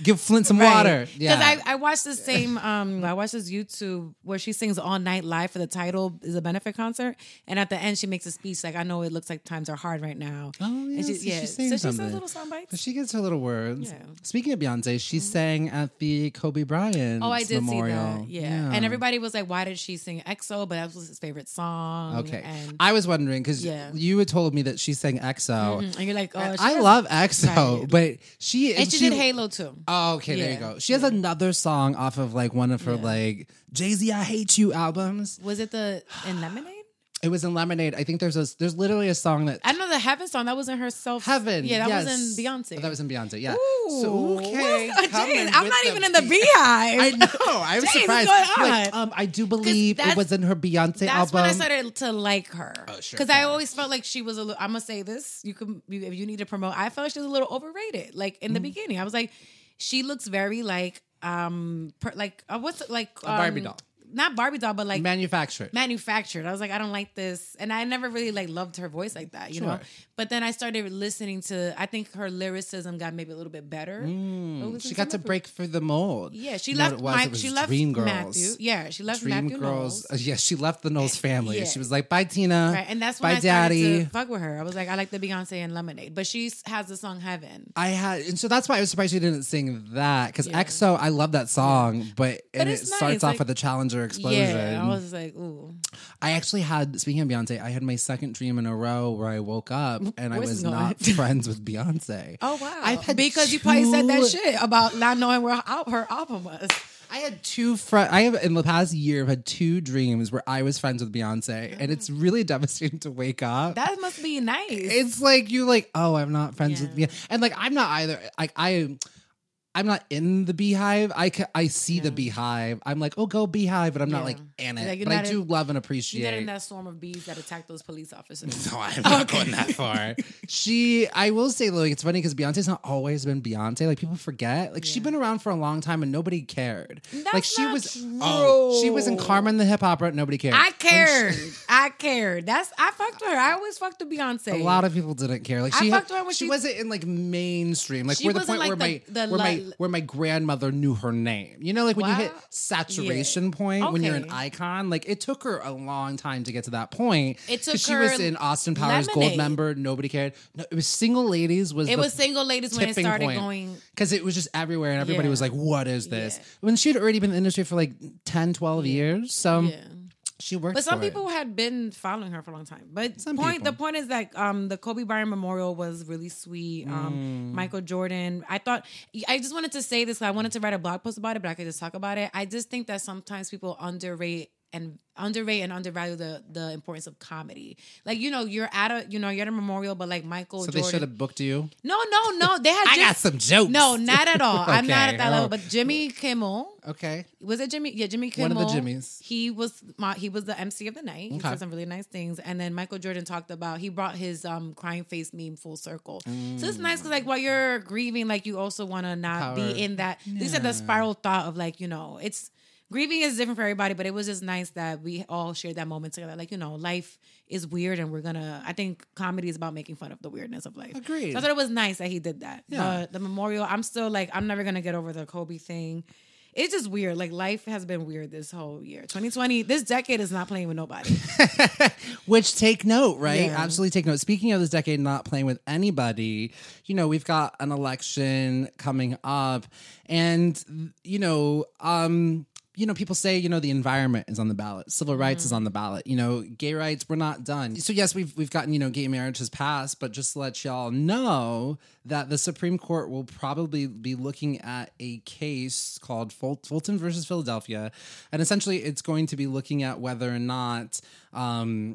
Give Flint some Right. water. Because Yeah. I, I watched the same, um, I watched this YouTube where she sings all night live for the title is a benefit concert. And at the end, she makes a speech like, I know it looks like times are hard right now. Oh, yeah. And she, so yeah. she's saying So she something. says little sound bites. But she gets her little words. Yeah. Speaking of Beyonce, she mm-hmm. sang at the Kobe Bryant Oh, I did memorial. see that. Yeah. yeah. And everybody was like, why did she sing X O? But that was his favorite song. Okay. And I was wondering because yeah. you had told me that she sang X O. Mm-hmm. And you're like, oh, she I has, love X O, right. but she And she, she did Halo too. Oh, okay, yeah. there you go. She has yeah. another song off of like one of her yeah. like Jay-Z I Hate You albums. Was it the in Lemonade? It was in Lemonade. I think there's a there's literally a song that I know the Heaven song that was in her self. Heaven. Yeah, that yes. was in Beyonce. Oh, that was in Beyonce. Yeah. Ooh, so okay, uh, Jane, I'm not even in the Beehive. I know. I was Jane, surprised. what's going on? Like, um, I do believe it was in her Beyonce that's album. That's when I started to like her. Oh, sure. Because I always felt like she was a little. I'm gonna say this. You can you, if you need to promote. I felt like she was a little overrated. Like in mm. the beginning, I was like, she looks very like um per, like uh, what's it like a Barbie um, doll. Not Barbie doll, but like manufactured. Manufactured. I was like, I don't like this, and I never really like loved her voice like that, you sure. know. But then I started listening to. I think her lyricism got maybe a little bit better. Mm, she got to break through the mold. Yeah, she you left Mike. She left Dream Girls. Matthew. Yeah, she left Dream Matthew Girls. Knowles. Uh, yeah, she left the Knowles family. Yeah. She was like, "Bye, Tina." Right, and that's when Bye, I started Daddy. to fuck with her. I was like, I like the Beyonce and Lemonade, but she has the song Heaven. I had, and so that's why I was surprised she didn't sing that because Yeah. X O, I love that song, but, But and it it's nice, starts off like- with the Challenger explosion. Yeah, I was like, ooh. I actually had, speaking of Beyonce, I had my second dream in a row where I woke up and I Where's was it going? not friends with Beyonce. Oh wow! I've had because you probably said that two- shit about not knowing where al- her album was. I had two friends. I have in the past year I've had two dreams where I was friends with Beyonce, and it's really devastating to wake up. That must be nice. It's like you like, oh, I'm not friends Yeah. with Beyonce, and like I'm not either. Like I. I'm not in the Beehive. I, ca- I see Yeah. the Beehive. I'm like, oh, go Beehive, but I'm not Yeah. like in it. Like, you're but I not do in- love and You're appreciate. not in that swarm of bees that attacked those police officers. No, I'm not going that far. She, I will say, like, it's funny because Beyonce's not always been Beyonce. Like, people forget. Like, she's Yeah. been around for a long time and nobody cared. That's like, she not was, true. oh, she was in Carmen the Hip Opera. Nobody cared. I When cared. she- I cared. That's I fucked with her. I always fucked with Beyonce. a lot of people didn't care. Like, I she, fucked had, with her when she she- wasn't in like mainstream. Like, She where the wasn't point like where the- my the where my li- where my grandmother knew her name. You know, like when you hit Wow. saturation Yeah. point when you're an Okay. icon. Like, it took her a long time to get to that point. It took 'Cause she her was in Austin Powers Gold Lemonade. member. Nobody cared. No, it was Single Ladies. Was It the was single ladies when it tipping started point. going. Because it was just everywhere and everybody Yeah. was like, what is this? Yeah. When she'd already been in the industry for like ten, twelve years. So Yeah. she worked But some for it. people had been following her for a long time. But Some point people. the point is that um, the Kobe Bryant memorial was really sweet. Um, Mm. Michael Jordan. I thought I just wanted to say this. 'Cause I wanted to write a blog post about it, but I could just talk about it. I just think that sometimes people underrate and underrate and undervalue the the importance of comedy. Like, you know, you're at a you know you're at a memorial, but like Michael So Jordan. they should have booked you? No, no, no. They had. I Jim- got some jokes. No, not at all. I'm not Okay. at that level. Oh. But Jimmy Kimmel. Okay. Was it Jimmy? Yeah, Jimmy One Kimmel. of the Jimmys. He was my, he was the M C of the night. He Okay. said some really nice things. And then Michael Jordan talked about he brought his um crying face meme full circle. So it's nice because like while you're grieving, like you also want to not Power. be in that. These are the spiral thought of like you know it's. Grieving is different for everybody, but it was just nice that we all shared that moment together. Like, you know, life is weird and we're gonna, I think comedy is about making fun of the weirdness of life. Agreed. So I thought it was nice that he did that. Yeah. But the memorial, I'm still like, I'm never gonna get over the Kobe thing. It's just weird. Like, life has been weird this whole year. twenty twenty, this decade is not playing with nobody. Which take note, right? Yeah. Absolutely take note. Speaking of this decade not playing with anybody, you know, we've got an election coming up. And, you know, um, you know, people say, you know, the environment is on the ballot. Civil rights is on the ballot. You know, gay rights, we're not done. So yes, we've we've gotten, you know, gay marriage has passed, but just to let y'all know that the Supreme Court will probably be looking at a case called Ful- Fulton versus Philadelphia. And essentially it's going to be looking at whether or not um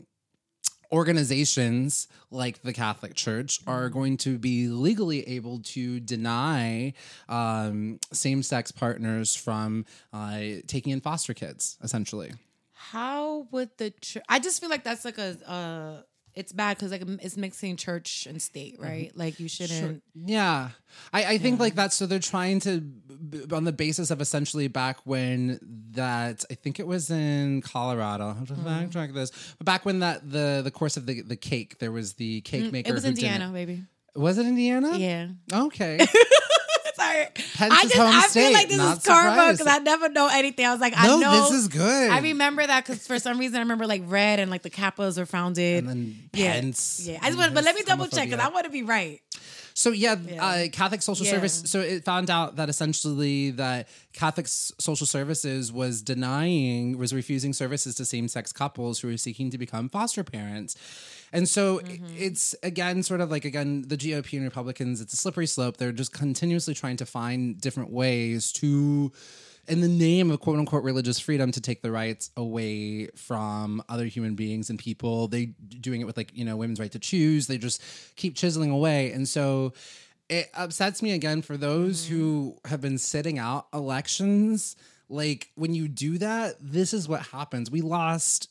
organizations like the Catholic Church are going to be legally able to deny um, same-sex partners from uh, taking in foster kids, essentially. How would the church, I just feel like that's like a, uh, it's bad because like it's mixing church and state, right? Like you shouldn't. Yeah. I, I think like that. So they're trying to, b- on the basis of essentially back when that, I think it was in Colorado. I have to backtrack this. But back when that, the, the course of the, the cake, there was the cake maker. It was who Indiana, didn't- baby. Was it Indiana? Yeah. Okay. So sorry. Pence I is just home I state, feel like this not is karma surprised. because I never know anything. I was like, I No, know this is good. I remember that because for some reason I remember like Red and like the Kappas are founded. And then yeah, Pence. yeah. I just want, but let me double check because I want to be right. So yeah, Yeah. Uh, Catholic Social Yeah. Service. So it found out that essentially that Catholic S- Social Services was denying, was refusing services to same-sex couples who were seeking to become foster parents. And so Mm-hmm. it's again sort of like again the G O P and Republicans. It's a slippery slope. They're just continuously trying to find different ways to, in the name of quote unquote religious freedom, to take the rights away from other human beings and people. They doing it with like, you know, women's right to choose. They just keep chiseling away. And so it upsets me again for those mm-hmm. who have been sitting out elections. Like when you do that, this is what happens. We lost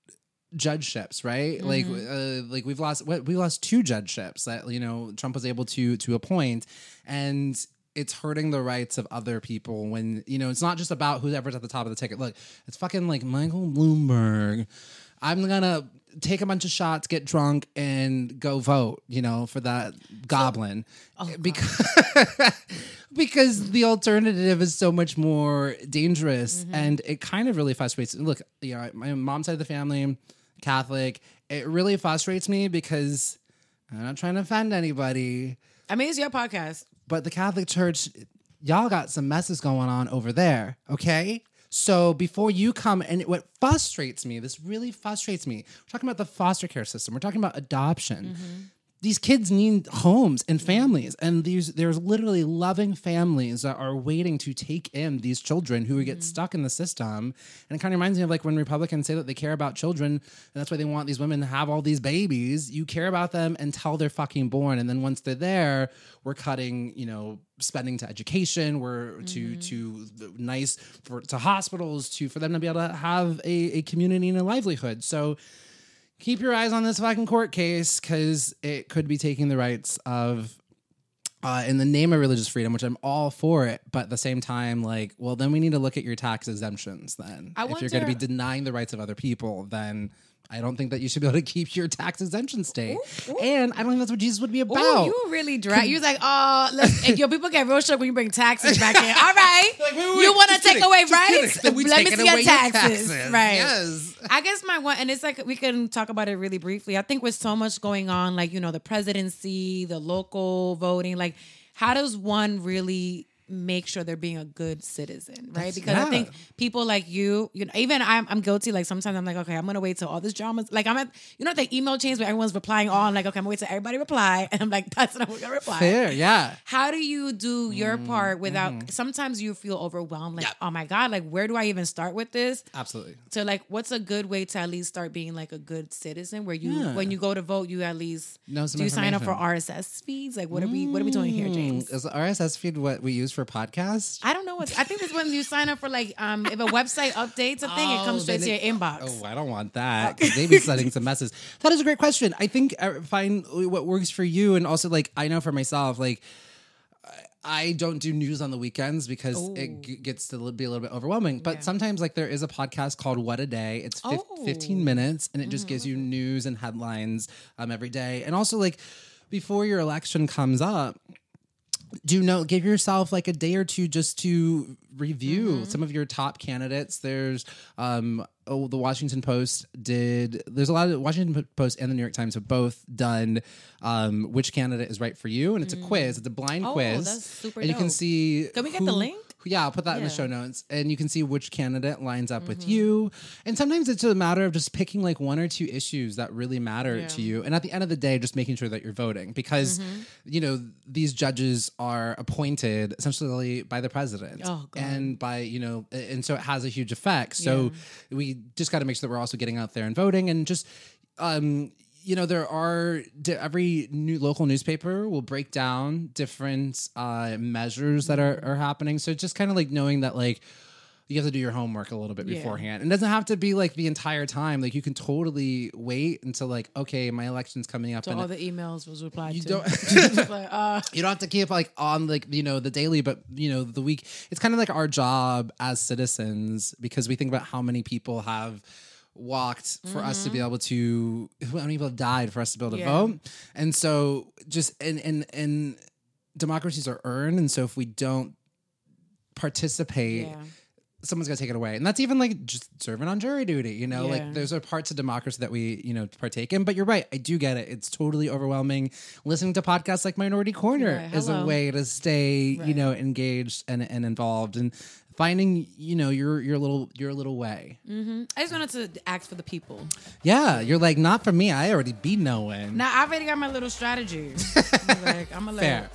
judgeships, right? Mm-hmm. Like, uh, like we've lost, we lost two judgeships that, you know, Trump was able to, to appoint, and it's hurting the rights of other people when, you know, it's not just about whoever's at the top of the ticket. Look, it's fucking like Michael Bloomberg. I'm gonna take a bunch of shots, get drunk, and go vote, you know, for that goblin. So, oh because, because the alternative is so much more dangerous. Mm-hmm. And it kind of really frustrates. Look, you know, my mom's side of the family, Catholic. It really frustrates me because I'm not trying to offend anybody. I mean, it's your podcast. But the Catholic Church, y'all got some messes going on over there, okay? So before you come, and what frustrates me, this really frustrates me, we're talking about the foster care system. We're talking about adoption. Mm-hmm. These kids need homes and families, and these there's literally loving families that are waiting to take in these children who mm-hmm. get stuck in the system. And it kind of reminds me of like when Republicans say that they care about children, and that's why they want these women to have all these babies. You care about them until they're fucking born, and then once they're there, we're cutting, you know, spending to education, we're mm-hmm. to to nice for to hospitals, to for them to be able to have a, a community and a livelihood. So keep your eyes on this fucking court case because it could be taking the rights of, uh, in the name of religious freedom, which I'm all for it. But at the same time, like, well, then we need to look at your tax exemptions then. I if wonder, you're going to be denying the rights of other people, then I don't think that you should be able to keep your tax exemption state. Ooh, ooh. And I don't think that's what Jesus would be about. Ooh, you really dry. You was like, oh, let's, and yo, people get real shook when you bring taxes back in. All right. Like, wait, wait, you want to take kidding, away rights? Let me see your taxes. taxes. Right. Yes. I guess my one, and it's like, we can talk about it really briefly. I think with so much going on, like, you know, the presidency, the local voting, like, how does one really make sure they're being a good citizen, right? That's, because yeah. I think people like you, you know, even I'm, I'm guilty. Like sometimes I'm like, okay, I'm gonna wait till all this drama's like I'm at, you know, the email chains where everyone's replying all. I'm like, okay, I'm gonna wait till everybody reply, and I'm like, that's not what I'm gonna reply. Fair, yeah. How do you do your mm, part without? Mm-hmm. Sometimes you feel overwhelmed, like, yep. oh my god, like where do I even start with this? Absolutely. So like, what's a good way to at least start being like a good citizen? Where you, yeah. when you go to vote, you at least know some do you sign up for R S S feeds? Like, what are we, what are we doing here, James? Is the R S S feed what we use for podcasts? I don't know what. I think it's when you sign up for like um if a website updates a thing, oh, it comes straight to your it, inbox. Oh, I don't want that. They be sending some messages. That is a great question. I think uh, find what works for you, and also like I know for myself, like I don't do news on the weekends because Ooh. it g- gets to be a little bit overwhelming. But yeah. sometimes like there is a podcast called What a Day. It's fi- oh. fifteen minutes, and it just mm-hmm. gives you news and headlines um every day, and also like before your election comes up. Do know, give yourself like a day or two just to review mm-hmm. some of your top candidates. There's um, oh, the Washington Post did. There's a lot of Washington Post and the New York Times have both done um, which candidate is right for you, and it's a quiz. It's a blind oh, quiz, that's super and you dope. can see. Can we get who, the link? Yeah, I'll put that yeah. in the show notes, and you can see which candidate lines up mm-hmm. with you. And sometimes it's a matter of just picking like one or two issues that really matter yeah. to you, and at the end of the day, just making sure that you're voting because mm-hmm. you know these judges are appointed essentially by the president oh, God. and by you know, and so it has a huge effect. So yeah. we just got to make sure that we're also getting out there and voting, and just. Um, You know, there are every new local newspaper will break down different uh, measures that are, are happening. So just kind of like knowing that like you have to do your homework a little bit yeah. beforehand. It doesn't have to be like the entire time. Like you can totally wait until like, okay, my election's coming up. So and all the emails was replied you to. Don't, like, uh. You don't have to keep like on like, you know, the daily, but you know, the week. It's kind of like our job as citizens because we think about how many people have walked for mm-hmm. us to be able to how many people have died for us to be able to yeah. vote. And so just and and and democracies are earned, and so if we don't participate, Yeah. someone's gonna take it away. And that's even like just serving on jury duty, you know, Yeah. like there's are parts of democracy that we, you know, partake in. But you're right, I do get it. It's totally overwhelming. Listening to podcasts like Minority Corner Right. is a Hello. way to stay, you Right. know, engaged and, and involved and finding, you know, your your little your little way. Mm-hmm. I just wanted to ask for the people. Yeah, you're like, not for me. I already be knowing. Now I already got my little strategy. I'm like I'm a little. Fair.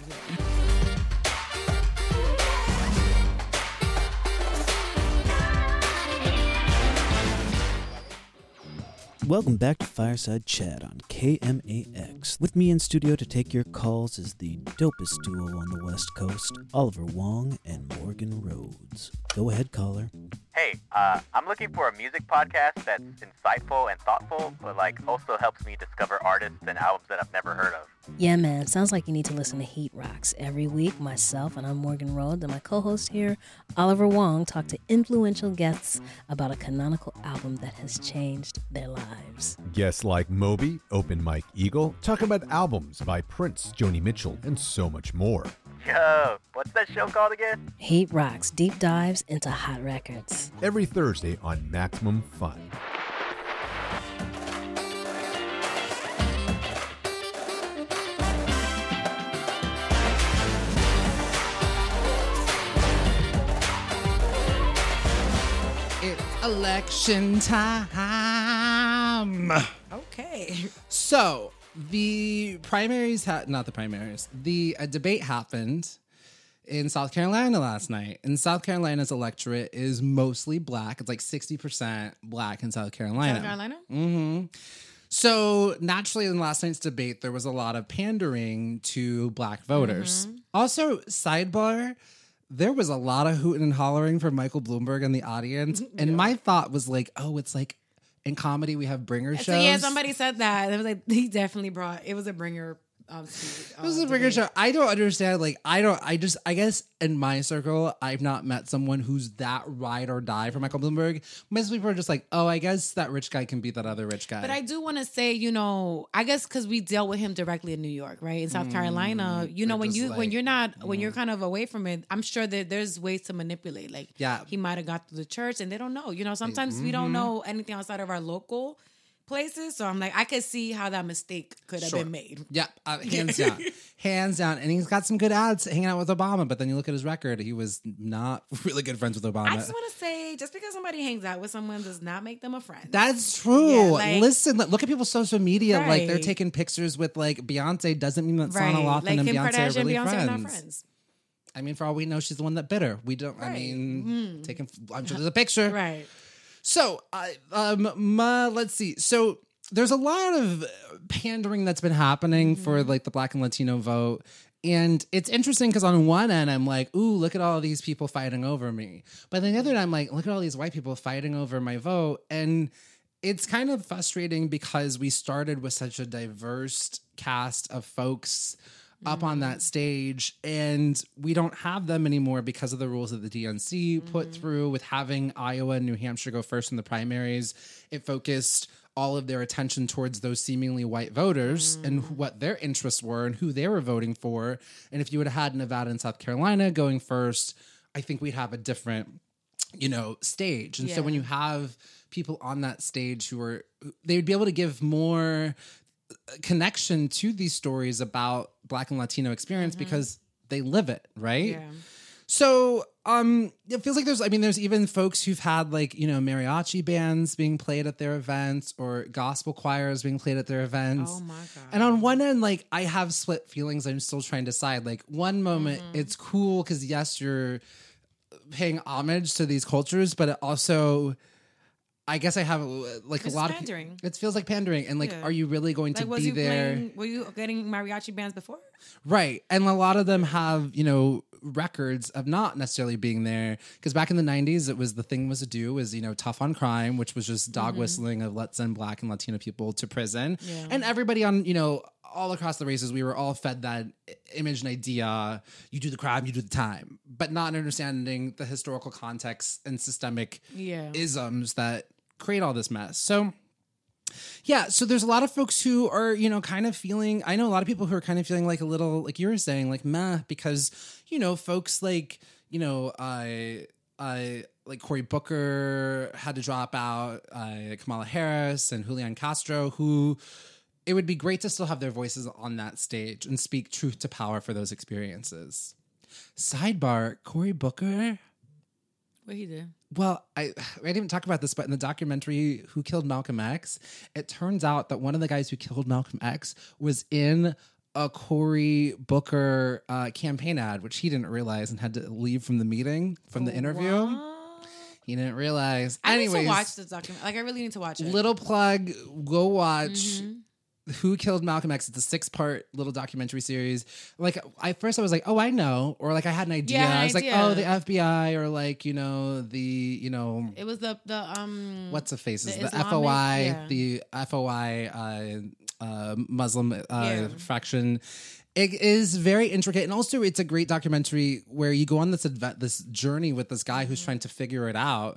Welcome back to Fireside Chat on K M A X. With me in studio to take your calls is the dopest duo on the West Coast, Oliver Wong and Morgan Rhodes. Go ahead, caller. Hey, uh, I'm looking for a music podcast that's insightful and thoughtful, but like also helps me discover artists and albums that I've never heard of. Yeah, man. Sounds like you need to listen to Heat Rocks. Every week, myself, and I'm Morgan Rhodes, and my co-host here, Oliver Wong, talk to influential guests about a canonical album that has changed their lives. Guests like Moby, Open Mike Eagle, talk about albums by Prince, Joni Mitchell, and so much more. Yo, what's that show called again? Heat Rocks, deep dives into hot records. Every Thursday on Maximum Fun. It's election time. Okay. So the primaries had not the primaries. The uh, debate happened in South Carolina last night. And South Carolina's electorate is mostly black. It's like sixty percent black in South Carolina. South Carolina? Mm-hmm. So naturally, in last night's debate, there was a lot of pandering to black voters. Mm-hmm. Also, sidebar, there was a lot of hooting and hollering for Michael Bloomberg in the audience. And my thought was like, oh, it's like in comedy, we have bringer shows. So yeah, somebody said that. It was like he definitely brought. It was a bringer. Um, speech, It was um, a bringer debate. show. I don't understand. Like, I don't, I just, I guess in my circle, I've not met someone who's that ride or die for Michael Bloomberg. Most people are just like, oh, I guess that rich guy can beat that other rich guy. But I do want to say, you know, I guess because we dealt with him directly in New York, right? In South Carolina, you know, they're when just you like, when you're not when you're kind of away from it, I'm sure that there's ways to manipulate. Like, Yeah. he might have got through the church, and they don't know. You know, sometimes we don't know anything outside of our local places. So I'm like, I could see how that mistake could have Sure. been made. Yeah, uh, hands down. Hands down. And he's got some good ads hanging out with Obama, but then you look at his record, he was not really good friends with Obama. I just want to say, just because somebody hangs out with someone does not make them a friend. That's true. Yeah, like- Listen, look look at people's social media. Like they're Right. taking pictures with like Beyonce doesn't mean that right. Sana Laughlin Like and Kim Beyonce Kardashian are really and Beyonce friends. are not friends. I mean, for all we know, she's the one that bit her. We don't. I Right. mean, taking. I'm sure there's a picture. Right. So, I um, ma, let's see. So, there's a lot of pandering that's been happening Mm-hmm. for like the Black and Latino vote. And it's interesting because on one end, I'm like, ooh, look at all these people fighting over me. But on the other end, I'm like, look at all these white people fighting over my vote. And it's kind of frustrating because we started with such a diverse cast of folks up on that stage, and we don't have them anymore because of the rules that the D N C put through with having Iowa and New Hampshire go first in the primaries. It focused all of their attention towards those seemingly white voters and wh- what their interests were and who they were voting for. And if you would have had Nevada and South Carolina going first, I think we'd have a different, you know, stage. And so when Yeah. you have people on that stage who are, they would be able to give more connection to these stories about Black and Latino experience because they live it, right? Yeah. So um it feels like there's I mean there's even folks who've had like, you know, mariachi bands being played at their events or gospel choirs being played at their events. Oh my God. And on one end, like I have split feelings. I'm still trying to decide. Like one moment it's cool because yes, you're paying homage to these cultures, but it also I guess I have like It's a lot pandering. of it feels like pandering. And like, Yeah. are you really going Like, to was be you there? playing? Were you getting mariachi bands before? Right. And a lot of them have, you know, records of not necessarily being there. Because back in the nineties, it was the thing was to do was, you know, Tough on Crime, which was just dog whistling of let's send Black and Latino people to prison. Yeah. And everybody on, you know, all across the races, we were all fed that i- image and idea. You do the crime, you do the time, but not understanding the historical context and systemic Yeah. isms that create all this mess. So Yeah, so there's a lot of folks who are, you know, kind of feeling, I know a lot of people who are kind of feeling like a little, like you were saying, like meh, because, you know, folks like, you know, I, I, like Cory Booker had to drop out, uh, Kamala Harris and Julian Castro, who it would be great to still have their voices on that stage and speak truth to power for those experiences. Sidebar, Cory Booker. What he did? Well, I I didn't even talk about this, but in the documentary Who Killed Malcolm X, it turns out that one of the guys who killed Malcolm X was in a Cory Booker uh, campaign ad, which he didn't realize and had to leave from the meeting, from the interview. What? He didn't realize. I Anyways, need to watch this document. Like, I really need to watch it. little plug, go watch Mm-hmm. Who Killed Malcolm X. It's a six-part little documentary series. Like, I first I was like, oh, I know. Or like I had an idea. Yeah, an I was idea. like, oh, the F B I, or like, you know, the, you know, It was the the um. what's the faces? the The, F O I, Islamic- yeah. the F O I uh, uh, Muslim uh, Yeah. faction. It is very intricate, and also it's a great documentary where you go on this adve- this journey with this guy who's trying to figure it out,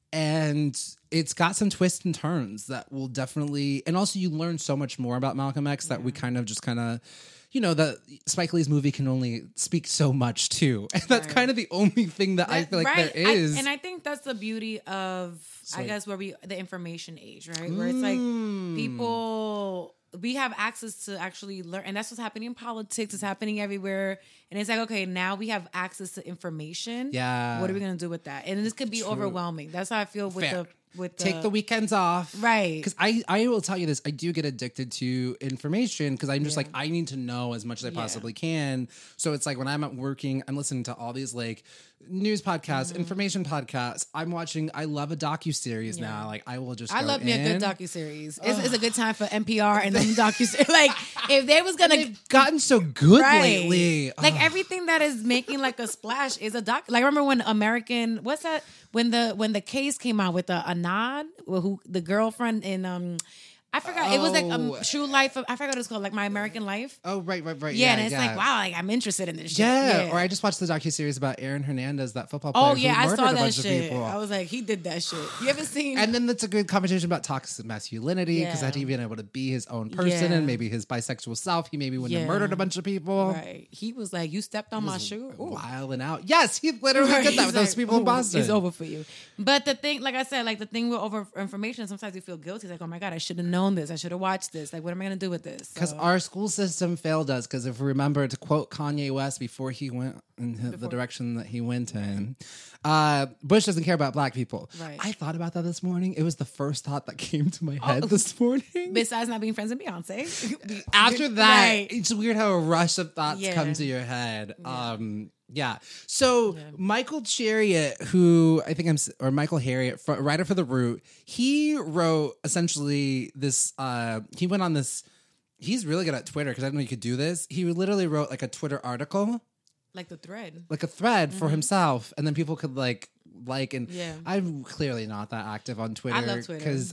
and it's got some twists and turns that will definitely, and also you learn so much more about Malcolm X that we kind of just kind of. You know, that Spike Lee's movie can only speak so much too. And that's Right. kind of the only thing that, I That- feel like right. there I- is. and I think that's the beauty of, Sorry. I guess, where we the information age, right? Where it's like Mm. people, we have access to actually learn, and that's what's happening in politics. It's happening everywhere, and it's like, okay, now we have access to information. Yeah. what are we gonna do with that? And this could be True. overwhelming. That's how I feel with Fair. the with the, Take the weekends off. right. Because I, I will tell you this, I do get addicted to information because I'm just Yeah. like, I need to know as much as I Yeah. possibly can. So it's like when I'm at working, I'm listening to all these like news podcasts, Mm-hmm. information podcasts. I'm watching, I love a docuseries now. Like I will just I go love me a good in. docuseries. It's, it's a good time for N P R and them docuseries. Like if they was gonna They've gotten so good Right. lately. Like Ugh. everything that is making like a splash is a doc. Like I remember when American, what's that? When the when the case came out with the Anad, who the girlfriend in um, I forgot. It was like Oh. um, True Life. Of, I forgot what it's called. Like My American Life. Oh, right, right, right. Yeah, Yeah, and it's yeah. like wow, like I'm interested in this shit. Yeah. Or I just watched the docuseries about Aaron Hernandez, that football player oh who yeah, I murdered saw a that bunch of shit. people. I was like, he did that shit. You ever seen? And then that's a good conversation about toxic masculinity because Yeah. had he been able to be his own person Yeah. and maybe his bisexual self, he maybe wouldn't have Yeah. murdered a bunch of people. right, he was like, you stepped on my shoe. Ooh. Wilding out. Yes, he literally Right, did that he's with those like, people in "Ooh, Boston. It's over for you. But the thing, like I said, like the thing with over information, sometimes we feel guilty. It's like, oh my God, I should have known this. I should have watched this. Like, what am I going to do with this? Because So- our school system failed us. Because if we remember to quote Kanye West before he went in the Before- direction that he went in, uh, Bush doesn't care about black people. Right. I thought about that this morning. It was the first thought that came to my Oh. head this morning. Besides not being friends with Beyonce. After that, Right. it's weird how a rush of thoughts Yeah. come to your head. Um, yeah. So Michael Chariot, who I think I'm, s- or Michael Harriot, fr- writer for The Root, he wrote essentially this. Uh, he went on this. He's really good at Twitter because I didn't know you could do this. He literally wrote like a Twitter article, Like the thread. like a thread for himself, and then people could like like and Yeah. I'm clearly not that active on Twitter. I love Twitter. because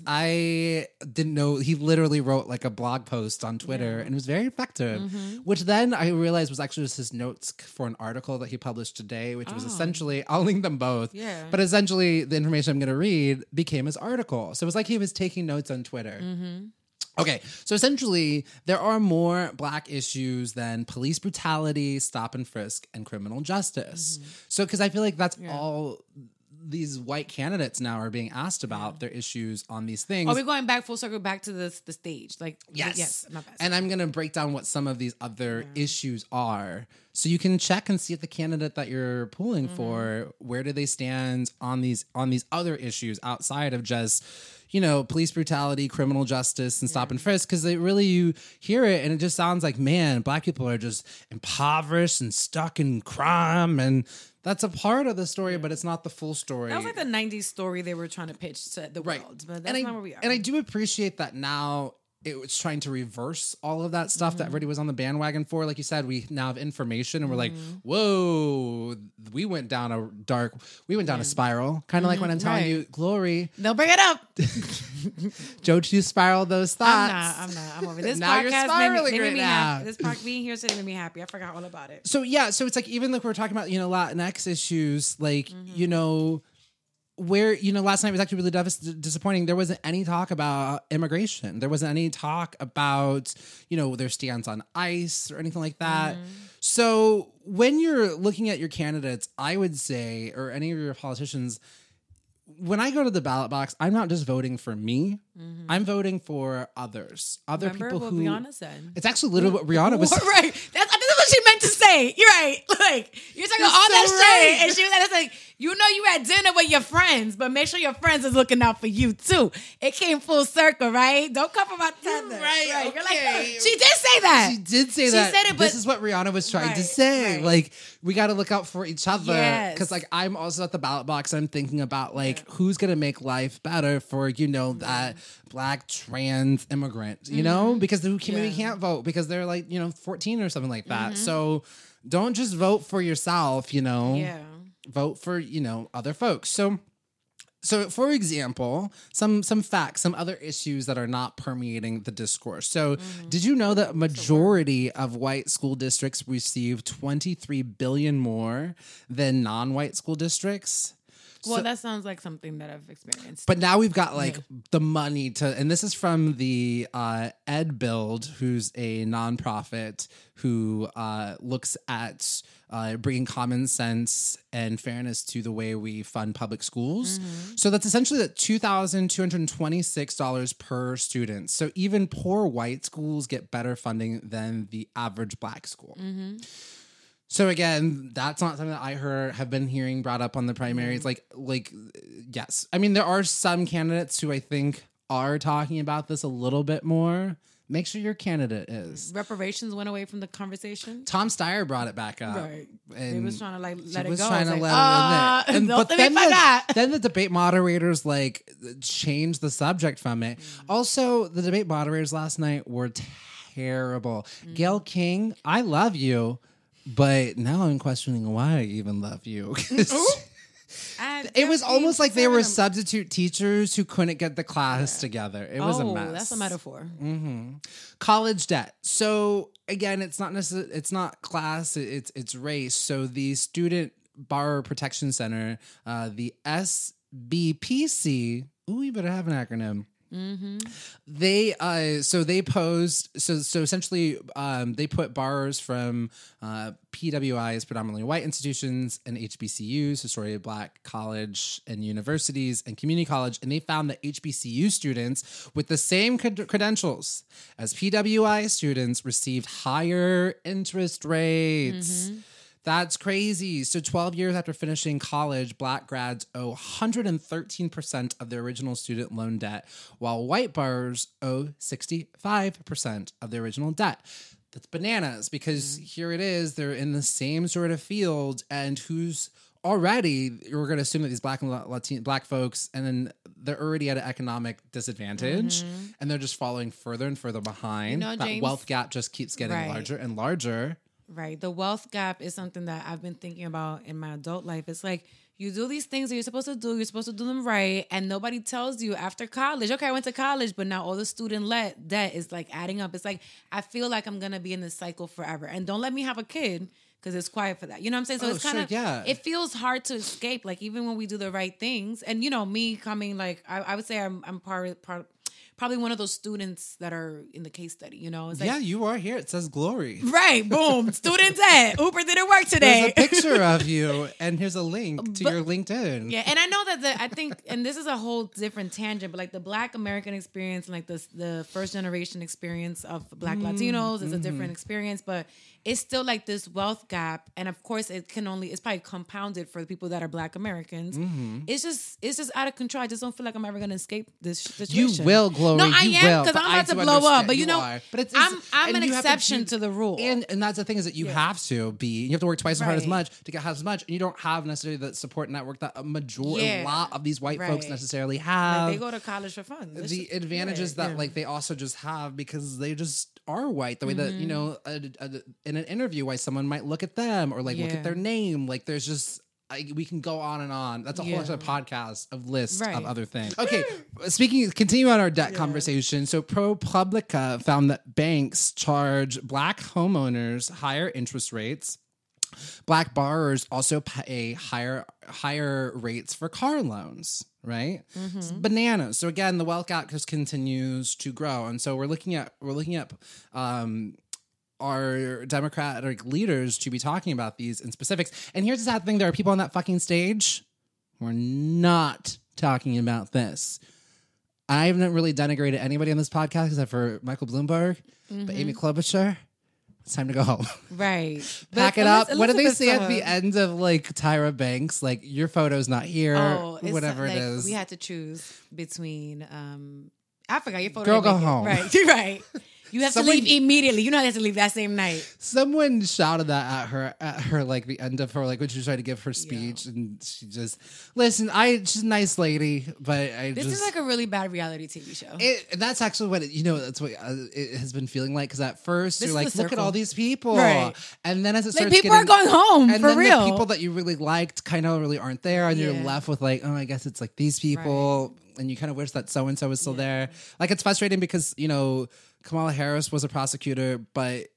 I didn't know he literally wrote like a blog post on Twitter and it was very effective. Mm-hmm. Which then I realized was actually just his notes for an article that he published today, which was Oh. essentially I'll link them both. Yeah. But essentially the information I'm going to read became his article. So it was like he was taking notes on Twitter. Mm-hmm. Okay, so essentially, there are more black issues than police brutality, stop and frisk, and criminal justice. Mm-hmm. So, because I feel like that's all these white candidates now are being asked about their issues on these things. Are we going back full circle back to the the stage? Like Yes. yes, my bad. And I'm going to break down what some of these other issues are. So you can check and see if the candidate that you're pulling Mm-hmm. for, where do they stand on these on these other issues outside of just, you know, police brutality, criminal justice, and stop and frisk, because they really, you hear it and it just sounds like, man, black people are just impoverished and stuck in crime, and that's a part of the story, but it's not the full story. That was like the nineties story they were trying to pitch to the Right. world, but that's and I, not where we are. And I do appreciate that now it was trying to reverse all of that stuff Mm-hmm. that everybody was on the bandwagon for. Like you said, we now have information and we're like, Mm-hmm. whoa, we went down a dark, we went down a spiral. Kind of like when I'm telling Right. you, Glory, They'll bring it up. don't you spiral those I'm thoughts. not. I'm not. I'm over this Now you're podcast. Made me, spiraling made right me now. happy. This park being here today made me happy. I forgot all about it. So yeah, so it's like even like we're talking about, you know, Latinx issues, like, Mm-hmm. you know, where, you know, last night was actually really dis- disappointing. There wasn't any talk about immigration. There wasn't any talk about, you know, their stance on ICE or anything like that. Mm-hmm. So when you're looking at your candidates, I would say, or any of your politicians, when I go to the ballot box, I'm not just voting for me. Mm-hmm. I'm voting for others. Other Remember people what who... Rihanna said. It's actually literally what Rihanna was saying. Right. That's, that's what she meant to say. You're right. Like, you're talking You're all so that right. shit. And she was it's like, you know you at dinner with your friends, but make sure your friends is looking out for you, too. It came full circle, right? Don't come from my tether. You're right. right. Okay. You're like, she did say that. She did say she that. Said it, but this is what Rihanna was trying right, to say. right. Like, we got to look out for each other. Yes. Because, like, I'm also at the ballot box. I'm thinking about, like, yeah. who's going to make life better for, you know, mm-hmm. that black trans immigrant, you mm-hmm. know? Because the community yeah. can't vote because they're, like, you know, fourteen or something like that. Mm-hmm. So don't just vote for yourself, you know? Yeah. Vote for, you know, other folks. So... So, for example, some some facts, some other issues that are not permeating the discourse. So, mm-hmm. did you know that majority of white school districts receive twenty-three billion dollars more than non-white school districts? Well, so, that sounds like something that I've experienced. But now we've got like yeah. the money to, and this is from the uh, Ed Build, who's a nonprofit who uh, looks at uh, bringing common sense and fairness to the way we fund public schools. Mm-hmm. So that's essentially that two thousand two hundred twenty-six dollars per student. So even poor white schools get better funding than the average black school. Mm-hmm. So again, that's not something that I heard have been hearing brought up on the primaries. Mm-hmm. Like, like, yes. I mean, there are some candidates who I think are talking about this a little bit more. Make sure your candidate is. Reparations went away from the conversation. Tom Steyer brought it back up. Right. And he was trying to like let he it was go. trying to like, let uh, it in there. And, don't but then, then the, the, then the debate moderators like changed the subject from it. Mm-hmm. Also, the debate moderators last night were terrible. Mm-hmm. Gayle King, I love you. But now I'm questioning why I even love you. It was almost like they were substitute teachers who couldn't get the class yeah. together. It was oh, a mess. That's a metaphor. Mm-hmm. College debt. So again, it's not necessarily it's not class. It's it's race. So the Student Borrower Protection Center, uh, the S B P C. Ooh, you better have an acronym. Mm-hmm. They uh so they posed so so essentially um they put borrowers from uh P W Is, predominantly white institutions, and H B C Us, historically black college and universities and community college, and they found that H B C U students with the same cred- credentials as P W I students received higher interest rates. Mm-hmm. That's crazy. So twelve years after finishing college, black grads owe one hundred thirteen percent of their original student loan debt, while white borrowers owe sixty-five percent of their original debt. That's bananas because mm-hmm. here it is. They're in the same sort of field, and who's already, we're going to assume that these black and Latin, black folks, and then they're already at an economic disadvantage, mm-hmm. and they're just falling further and further behind. You know, that James, wealth gap just keeps getting right. larger and larger. Right. The wealth gap is something that I've been thinking about in my adult life. It's like you do these things that you're supposed to do. You're supposed to do them right. And nobody tells you after college, okay, I went to college, but now all the student let debt is like adding up. It's like, I feel like I'm going to be in this cycle forever. And don't let me have a kid because it's quiet for that. You know what I'm saying? So oh, it's kind sure, of, yeah. it feels hard to escape. Like even when we do the right things and, you know, me coming like, I, I would say I'm, I'm part, part probably one of those students that are in the case study, you know? It's like, yeah, you are here. It says Glory. Right, boom. Student debt. Uber didn't work today. There's a picture of you, and here's a link to but, your LinkedIn. Yeah, and I know that the, I think, and this is a whole different tangent, but like the Black American experience and like the, the first generation experience of Black mm, Latinos is mm-hmm. a different experience, but it's still like this wealth gap. And of course, it can only, it's probably compounded for the people that are Black Americans. Mm-hmm. It's just, it's just out of control. I just don't feel like I'm ever going to escape this situation. You will, Glory. No, I you am because I'm about to blow up. But you, you know, are. But it's, it's, I'm, I'm an exception to, to the rule. And and that's the thing is that you yeah. have to be, you have to work twice as right. hard as much to get half as much. And you don't have necessarily the support network that a majority, yeah. a lot of these white right. folks necessarily have. Like they go to college for fun. That's the just, advantages yeah, that yeah. like they also just have because they just are white. The way mm-hmm. that, you know, a, a, in an interview, why someone might look at them or like yeah. look at their name. Like there's just, I, we can go on and on. That's a whole yeah. other podcast of list right. of other things. Okay, speaking, continue on our debt yeah. conversation. So ProPublica found that banks charge black homeowners higher interest rates Black borrowers also pay higher higher rates for car loans, right? Mm-hmm. It's bananas. So again, the wealth gap just continues to grow, and so we're looking at we're looking at um, our Democratic leaders to be talking about these in specifics. And here's the sad thing: there are people on that fucking stage who are not talking about this. I haven't really denigrated anybody on this podcast except for Michael Bloomberg, mm-hmm. but Amy Klobuchar. It's time to go home. Right. Pack but it up. Elizabeth What do they say Elizabeth at the end of like Tyra Banks? Like, your photo's not here. Oh, it's whatever like it is. We had to choose between um I forgot your photo. Girl, didn't go make it. home. Right. You're right. You have Someone- to leave immediately. You know you have to leave that same night. Someone shouted that at her at her like the end of her like when she was trying to give her speech, yeah. and she just listen. I she's a nice lady, but I this just, is like a really bad reality T V show. It, that's actually what it, you know. That's what uh, it has been feeling like. Because at first This you're is like, a look at circle. all these people, Right. and then as it like starts people getting, are going home and for then real. the people that you really liked kind of really aren't there, and Yeah. you're left with like, oh, I guess it's like these people, right. and you kind of wish that so and so was still Yeah. there. Like, it's frustrating because you know Kamala Harris was a prosecutor, but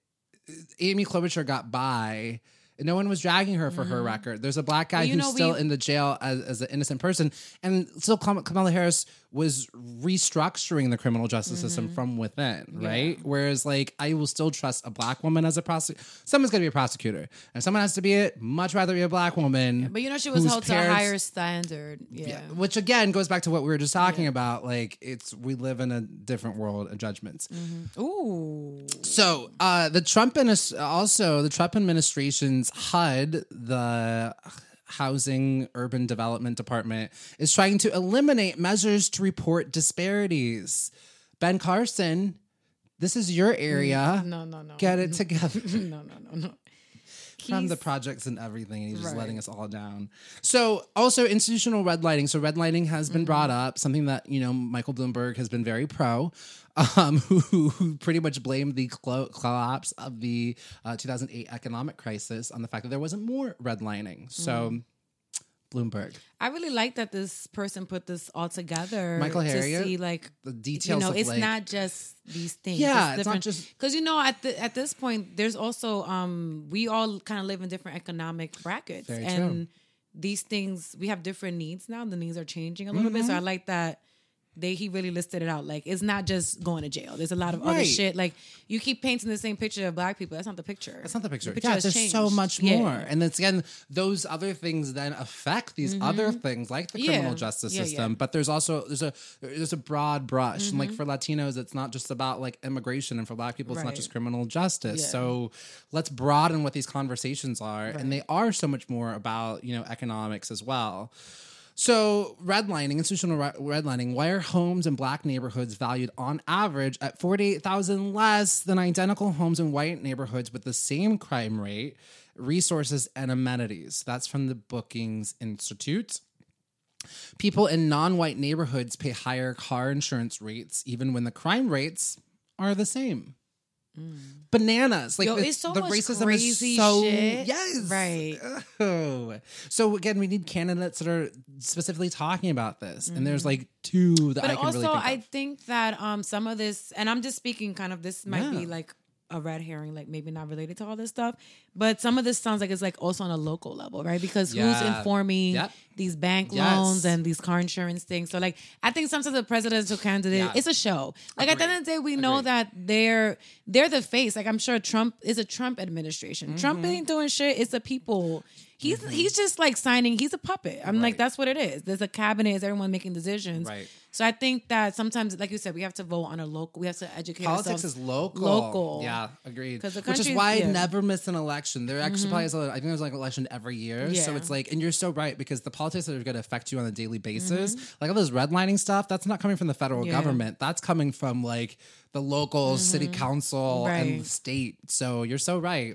Amy Klobuchar got by. No one was dragging her for mm-hmm. her record. There's a black guy well, you who's know, still we... in the jail as, as an innocent person. And still Kam- Kamala Harris was restructuring the criminal justice mm-hmm. system from within, yeah. right? Whereas, like, I will still trust a black woman as a prosecutor. Someone's going to be a prosecutor. And if someone has to be it, much rather be a black woman. Yeah, but you know, she was held parents, to a higher standard. Yeah. yeah. Which, again, goes back to what we were just talking yeah. about. Like, it's we live in a different world of judgments. Mm-hmm. Ooh. So, uh, the Trump and also the Trump administration's H U D, the Housing Urban Development Department, is trying to eliminate measures to report disparities. Ben Carson, this is your area. No, no, no. Get it together. no, no, no, no. From the projects and everything, and he's just right. letting us all down. So, also institutional redlining. So, redlining has been mm-hmm. brought up, something that, you know, Michael Bloomberg has been very pro, um, who, who pretty much blamed the clo- collapse of the uh, two thousand eight economic crisis on the fact that there wasn't more redlining. So, mm. Bloomberg. I really like that this person put this all together. Michael Harriot, to see like the details. You know, of it's like, not just these things. Yeah, it's, it's not just because you know at the at this point there's also um we all kind of live in different economic brackets, Very and true. these things we have different needs now. The needs are changing a little mm-hmm. bit, so I like that. They he really listed it out. Like, it's not just going to jail. There's a lot of right. other shit. Like, you keep painting the same picture of black people. That's not the picture. That's not the picture. The picture yeah, has there's changed. so much yeah. more. And it's, again, those other things then affect these mm-hmm. other things like the criminal yeah. justice yeah, system. Yeah. But there's also there's a there's a broad brush. Mm-hmm. And like for Latinos, it's not just about like immigration, and for black people, it's right. not just criminal justice. Yeah. So let's broaden what these conversations are. Right. And they are so much more about, you know, economics as well. So, redlining, institutional redlining, why are homes in black neighborhoods valued on average at forty-eight thousand dollars less than identical homes in white neighborhoods with the same crime rate, resources, and amenities? That's from the Brookings Institute. People in non-white neighborhoods pay higher car insurance rates even when the crime rates are the same. Mm. Bananas. Like, Yo, the, it's so the much racism crazy is so shit. yes, right. Oh. So again, we need candidates that are specifically talking about this, mm-hmm. and there's like two that but I can also, really think of. I think that um some of this, and I'm just speaking kind of this might Yeah. be like a red herring, like maybe not related to all this stuff, but some of this sounds like it's like also on a local level, right? Because Yeah. who's informing Yep. these bank Yes. loans and these car insurance things? So like, I think sometimes the presidential candidate, Yeah. it's a show. Like at the end of the day, we know Agreed. that they're they're the face. Like I'm sure Trump is a Trump administration. Mm-hmm. Trump ain't doing shit. It's the people. He's mm-hmm. he's just like signing. He's a puppet. I'm Right. like, that's what it is. There's a cabinet. Is everyone making decisions? Right. So I think that sometimes, like you said, we have to vote on a local. We have to educate Politics ourselves. is local. Local. Yeah, agreed. 'Cause the Which is country's- why I yeah. never miss an election. There actually mm-hmm. probably is, a, I think there's like an election every year. So Yeah. it's like, and you're so right, because the politics that are going to affect you on a daily basis, Mm-hmm. like all this redlining stuff, that's not coming from the federal Yeah. government. That's coming from like the local city council and Mm-hmm. Right. the state. So you're so right.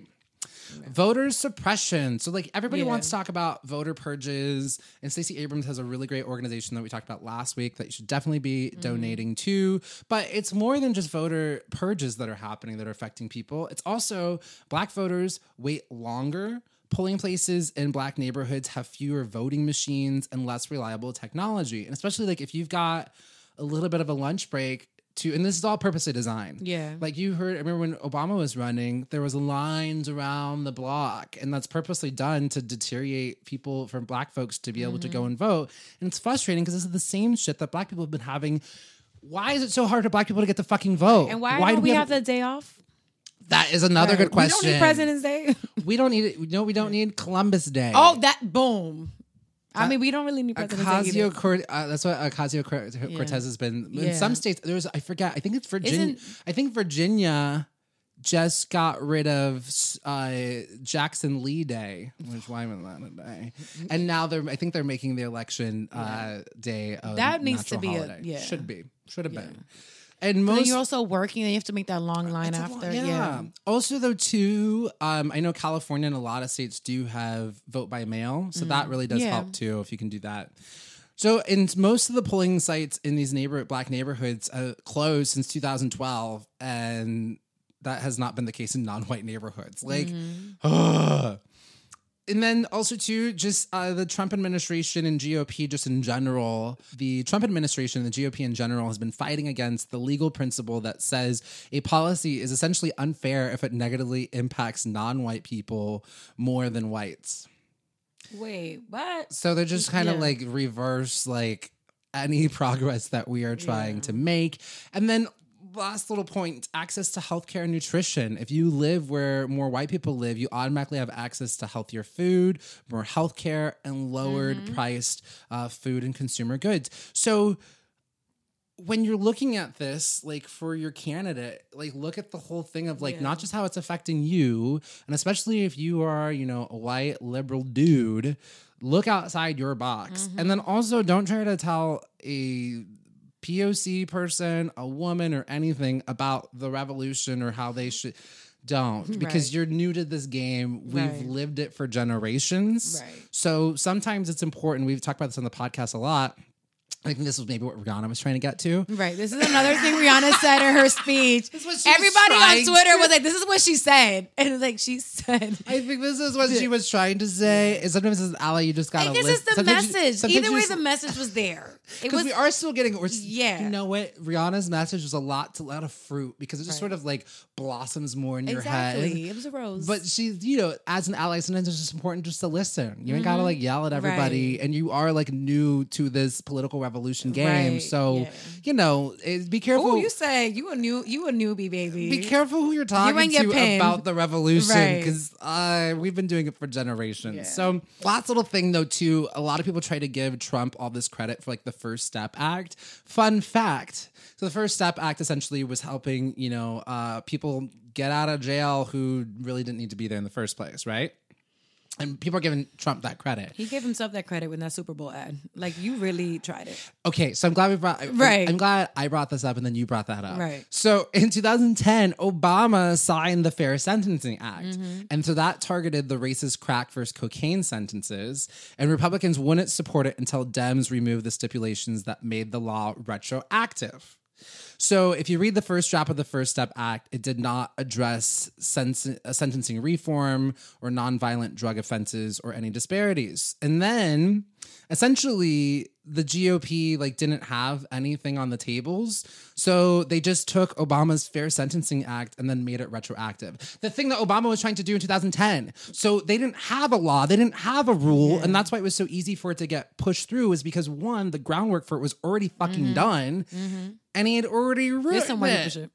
Voter suppression. So like everybody Yeah. wants to talk about voter purges, and Stacey Abrams has a really great organization that we talked about last week that you should definitely be Mm-hmm. donating to. But it's more than just voter purges that are happening that are affecting people. It's also black voters wait longer. Polling places in black neighborhoods have fewer voting machines and less reliable technology. And especially like if you've got a little bit of a lunch break, to, and this is all purposely designed. Yeah. Like you heard, I remember when Obama was running, there was lines around the block, and that's purposely done to deteriorate people from black folks to be able mm-hmm. to go and vote. And it's frustrating because this is the same shit that black people have been having. Why is it so hard for black people to get to fucking vote? And why, why don't do we have, have the day off? That is another right. good question. We don't need President's Day. we don't need it. No, we don't need Columbus Day. Oh, that boom. I mean, we don't really need President's Day either. Cort- uh, that's what Ocasio-Cortez yeah. has been. In yeah. some states, there's, I forget, I think it's Virginia. Isn't, I think Virginia just got rid of uh, Jackson Lee Day, which why was that a day? And now they're, I think they're making the election uh, yeah. day of that needs to be holiday. a, yeah. Should be. Should have yeah. been. And most, then you're also working, and you have to make that long line after. Long, yeah. yeah. Also, though, too, um, I know California and a lot of states do have vote by mail, so mm. that really does yeah. help too if you can do that. So, in most of the polling sites in these neighbor black neighborhoods uh, closed since two thousand twelve, and that has not been the case in non-white neighborhoods. Like, mm-hmm. And then also, too, just uh, the Trump administration and G O P just in general, the Trump administration and the G O P in general has been fighting against the legal principle that says a policy is essentially unfair if it negatively impacts non-white people more than whites. Wait, what? So they're just kind of yeah. like reverse like any progress that we are trying yeah. to make. And then last little point, access to healthcare and nutrition. If you live where more white people live, you automatically have access to healthier food, more healthcare, and lowered mm-hmm. priced uh, food and consumer goods. So when you're looking at this, like for your candidate, like look at the whole thing of like yeah. not just how it's affecting you, and especially if you are, you know, a white liberal dude, look outside your box. Mm-hmm. And then also don't try to tell a P O C person, a woman, or anything about the revolution or how they should. Don't, because right. you're new to this game. We've right. lived it for generations. Right. So sometimes it's important. We've talked about this on the podcast a lot. I think this was maybe what Rihanna was trying to get to. Right. This is another thing Rihanna said in her speech. Everybody on Twitter to... was like, this is what she said. And it's like, she said. I think this is what she was trying to say. And sometimes as an ally, you just got to listen. This is the sometimes message. You, Either way, just... the message was there. Because we are still getting, we're, yeah. you know what? Rihanna's message was a lot, to, a lot of fruit because it just right. sort of like blossoms more in exactly. your head. Exactly. It was a rose. But she, you know, as an ally, sometimes it's just important just to listen. You ain't mm-hmm. got to like yell at everybody. Right. And you are like new to this political revolution game. Right. So, yeah. you know, it, be careful. Oh, you say you a new, you a newbie, baby. Be careful who you're talking you to pin. about the revolution because right. uh, we've been doing it for generations. Yeah. So, last little thing though, too, a lot of people try to give Trump all this credit for like the First Step Act. Fun fact. So the First Step Act essentially was helping, you know, uh, people get out of jail who really didn't need to be there in the first place, right? And people are giving Trump that credit. He gave himself that credit with that Super Bowl ad. Like, you really tried it. Okay, so I'm glad we brought... Right. I'm glad I brought this up and then you brought that up. Right. So in two thousand ten, Obama signed the Fair Sentencing Act. Mm-hmm. And so that targeted the racist crack versus cocaine sentences. And Republicans wouldn't support it until Dems removed the stipulations that made the law retroactive. So if you read the first draft of the First Step Act, it did not address sen- sentencing reform or nonviolent drug offenses or any disparities. And then essentially the G O P like didn't have anything on the tables. So they just took Obama's Fair Sentencing Act and then made it retroactive. The thing that Obama was trying to do in two thousand ten. So they didn't have a law. They didn't have a rule. Yeah. And that's why it was so easy for it to get pushed through is because one, the groundwork for it was already fucking mm-hmm. done. Mm-hmm. And he had already written it.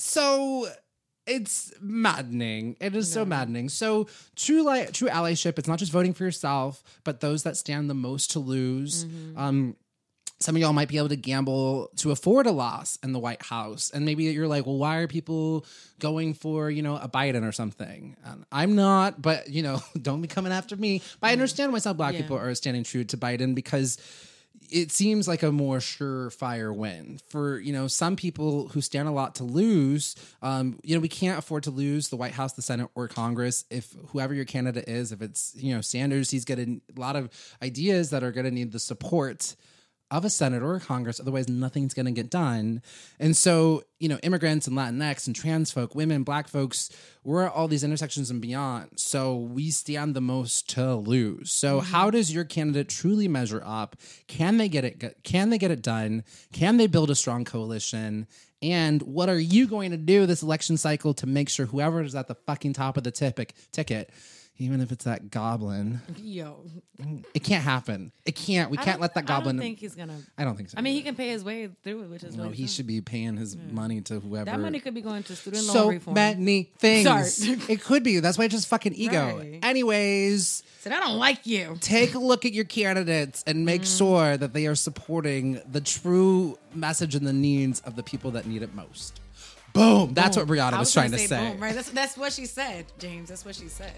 So it's maddening. It is no. so maddening. So true, li- true allyship. It's not just voting for yourself, but those that stand the most to lose. Mm-hmm. Um, some of y'all might be able to gamble to afford a loss in the White House. And maybe you're like, well, why are people going for, you know, a Biden or something? Um, I'm not, but, you know, don't be coming after me. But I understand why some black yeah. people are standing true to Biden because it seems like a more surefire win for, you know, some people who stand a lot to lose. Um, you know, we can't afford to lose the White House, the Senate, or Congress. If whoever your candidate is, if it's, you know, Sanders, he's getting a lot of ideas that are going to need the support of a Senate or a Congress. Otherwise, nothing's going to get done. And so, you know, immigrants and Latinx and trans folk, women, black folks, we're at all these intersections and beyond. So we stand the most to lose. So mm-hmm. how does your candidate truly measure up? Can they get it? Can they get it done? Can they build a strong coalition? And what are you going to do this election cycle to make sure whoever is at the fucking top of the tipic, ticket, even if it's that goblin, Yo, it can't happen. It can't. We I can't don't- let that goblin. I don't think he's gonna. I don't think so. I mean, he can pay his way through it, which is No, what he he's should be paying his money to whoever. That money could be going to student loan so reform. many things. Sorry. It could be. That's why it's just fucking ego. Right. Anyways, Said I don't like you. take a look at your candidates and make Mm. sure that they are supporting the true message and the needs of the people that need it most. Boom. That's what Brianna I was, was trying gonna to say. Boom, right? That's that's what she said, James. That's what she said.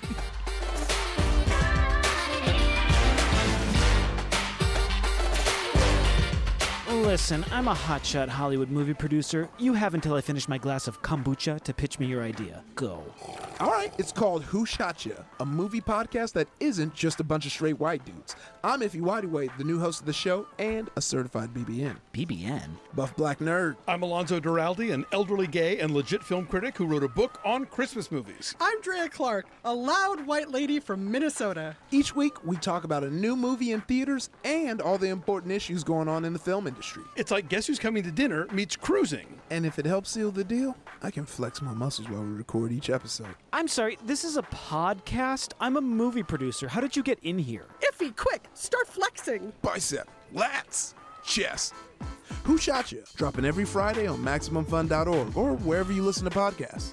Listen, I'm a hotshot Hollywood movie producer. You have until I finish my glass of kombucha to pitch me your idea. Go. All right, it's called Who Shot Ya, a movie podcast that isn't just a bunch of straight white dudes. I'm Iffy Whitey, the new host of the show and a certified B B N. B B N? Buff Black Nerd. I'm Alonzo Duralde, an elderly gay and legit film critic who wrote a book on Christmas movies. I'm Drea Clark, a loud white lady from Minnesota. Each week, we talk about a new movie in theaters and all the important issues going on in the film industry. It's like Guess Who's Coming to Dinner meets cruising. And if it helps seal the deal, I can flex my muscles while we record each episode. I'm sorry, this is a podcast? I'm a movie producer. How did you get in here? Iffy, quick, start flexing. Bicep, lats, chest. Who Shot Ya? Dropping every Friday on Maximum Fun dot org or wherever you listen to podcasts.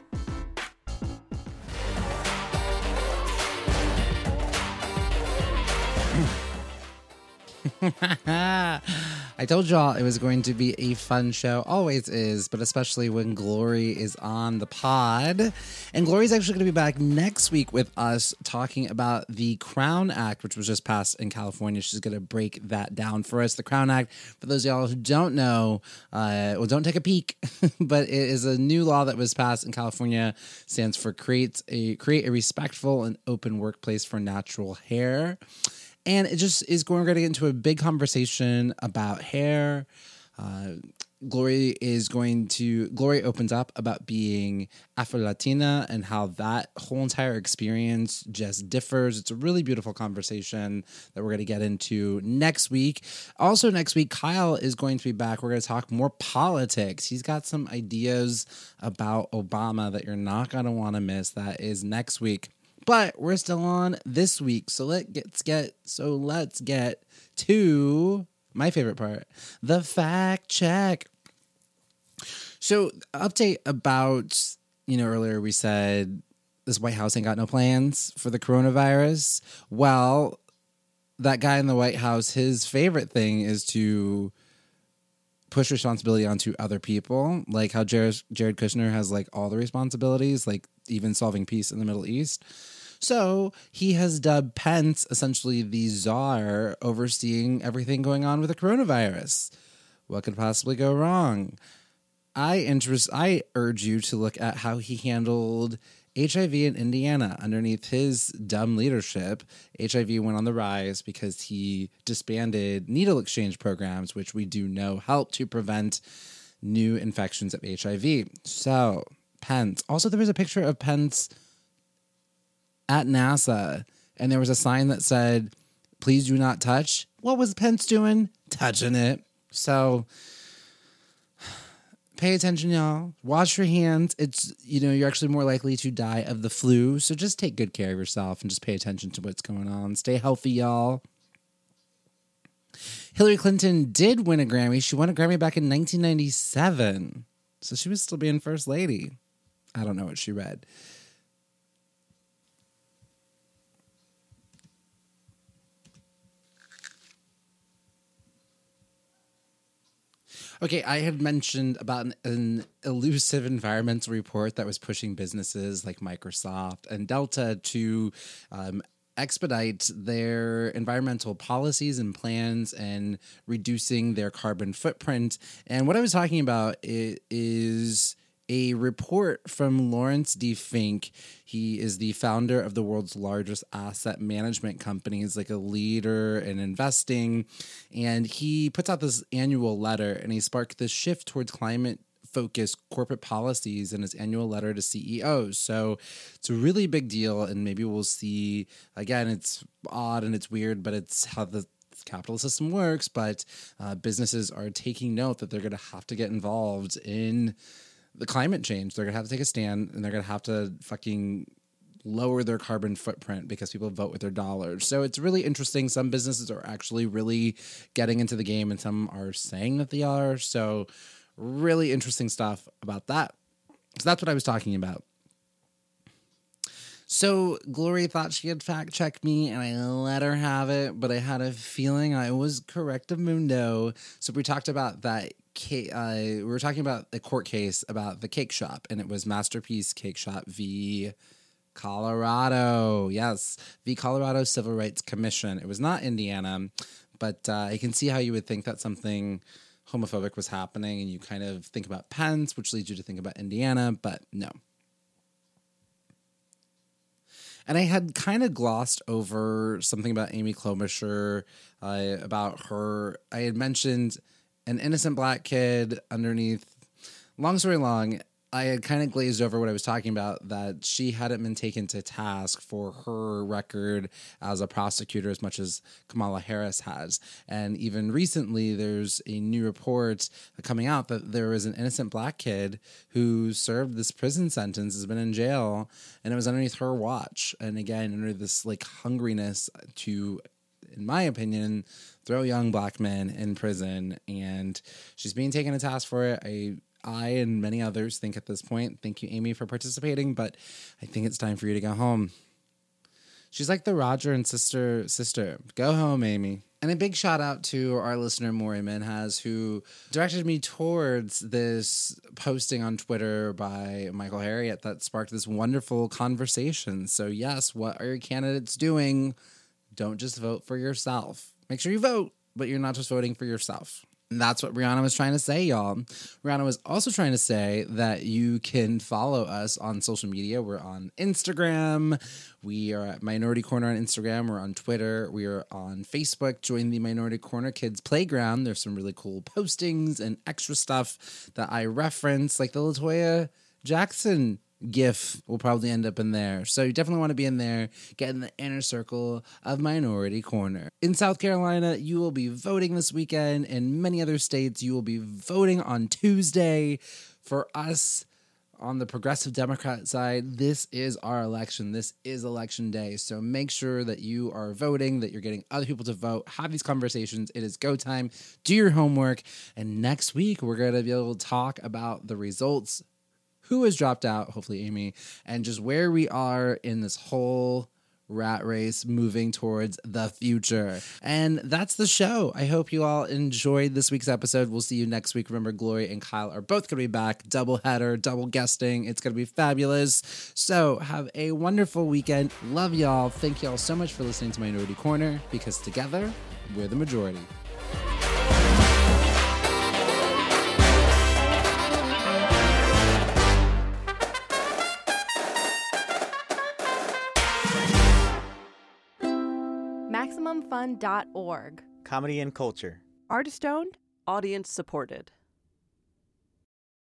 I told y'all it was going to be a fun show. Always is, but especially when Glory is on the pod. And Glory's actually going to be back next week with us talking about the Crown Act, which was just passed in California. She's going to break that down for us. The Crown Act, for those of y'all who don't know, uh, well, don't take a peek, but it is a new law that was passed in California. Stands for create a create a respectful and open workplace for natural hair. And it just is going to get into a big conversation about hair. Uh, Glory is going to, Glory opens up about being Afro-Latina and how that whole entire experience just differs. It's a really beautiful conversation that we're going to get into next week. Also next week, Kyle is going to be back. We're going to talk more politics. He's got some ideas about Obama that you're not going to want to miss. That is next week. But we're still on this week, so let's get so let's get to my favorite part, the fact check. So, update about, you know, earlier we said this White House ain't got no plans for the coronavirus. Well, that guy in the White House, his favorite thing is to push responsibility onto other people, like how Jared, Jared Kushner has like all the responsibilities, like even solving peace in the Middle East. So he has dubbed Pence essentially the czar overseeing everything going on with the coronavirus. What could possibly go wrong? I interest. I urge you to look at how he handled H I V in Indiana. Underneath his dumb leadership, H I V went on the rise because he disbanded needle exchange programs, which we do know help to prevent new infections of H I V. So Pence. Also, there was a picture of Pence at NASA, and there was a sign that said, "Please do not touch." What was Pence doing? Touching it. So pay attention, y'all. Wash your hands. It's, you know, you're actually more likely to die of the flu. So just take good care of yourself and just pay attention to what's going on. Stay healthy, y'all. Hillary Clinton did win a Grammy. She won a Grammy back in nineteen ninety-seven. So she was still being first lady. I don't know what she read. Okay, I had mentioned about an, an elusive environmental report that was pushing businesses like Microsoft and Delta to um, expedite their environmental policies and plans and reducing their carbon footprint. And what I was talking about is, is a report from Lawrence D. Fink. He is the founder of the world's largest asset management company. He's like a leader in investing. And he puts out this annual letter, and he sparked this shift towards climate focused corporate policies in his annual letter to C E Os. So it's a really big deal. And maybe we'll see, again, it's odd and it's weird, but it's how the the capitalist system works, but uh, businesses are taking note that they're going to have to get involved in the climate change. They're going to have to take a stand, and they're going to have to fucking lower their carbon footprint because people vote with their dollars. So it's really interesting. Some businesses are actually really getting into the game, and some are saying that they are. So really interesting stuff about that. So that's what I was talking about. So Glory thought she had fact-checked me, and I let her have it, but I had a feeling I was correctamundo. So we talked about that. Uh, we were talking about the court case about the cake shop, and it was Masterpiece Cake Shop v. Colorado. Yes, v. Colorado Civil Rights Commission. It was not Indiana, but uh, I can see how you would think that something homophobic was happening, and you kind of think about Pence, which leads you to think about Indiana, but no. And I had kind of glossed over something about Amy Klobuchar, uh, about her. I had mentioned an innocent black kid underneath. Long story long, I had kind of glazed over what I was talking about, that she hadn't been taken to task for her record as a prosecutor as much as Kamala Harris has. And even recently, there's a new report coming out that there was an innocent black kid who served this prison sentence, has been in jail, and it was underneath her watch. And again, under this like hungriness to, in my opinion, throw young black men in prison. And she's being taken to task for it. I I and many others think at this point, thank you, Amy, for participating, but I think it's time for you to go home. She's like the Roger and sister sister. Go home, Amy. And a big shout out to our listener, Maury Minhas, who directed me towards this posting on Twitter by Michael Harriot that sparked this wonderful conversation. So yes, what are your candidates doing? Don't just vote for yourself. Make sure you vote, but you're not just voting for yourself. And that's what Rihanna was trying to say, y'all. Rihanna was also trying to say that you can follow us on social media. We're on Instagram. We are at Minority Corner on Instagram. We're on Twitter. We are on Facebook. Join the Minority Corner Kids Playground. There's some really cool postings and extra stuff that I reference, like the LaToya Jackson GIF will probably end up in there. So you definitely want to be in there, get in the inner circle of Minority Corner. In South Carolina, you will be voting this weekend. In many other states, you will be voting on Tuesday. For us on the Progressive Democrat side, this is our election. This is election day. So make sure that you are voting, that you're getting other people to vote, have these conversations. It is go time. Do your homework. And next week, we're going to be able to talk about the results, who has dropped out, hopefully Amy, and just where we are in this whole rat race moving towards the future. And that's the show. I hope you all enjoyed this week's episode. We'll see you next week. Remember, Glory and Kyle are both going to be back. Double header, double guesting. It's going to be fabulous. So have a wonderful weekend. Love y'all. Thank y'all so much for listening to Minority Corner, because together, we're the majority. Maximum Fun dot org. Comedy and culture. Artist owned. Audience supported.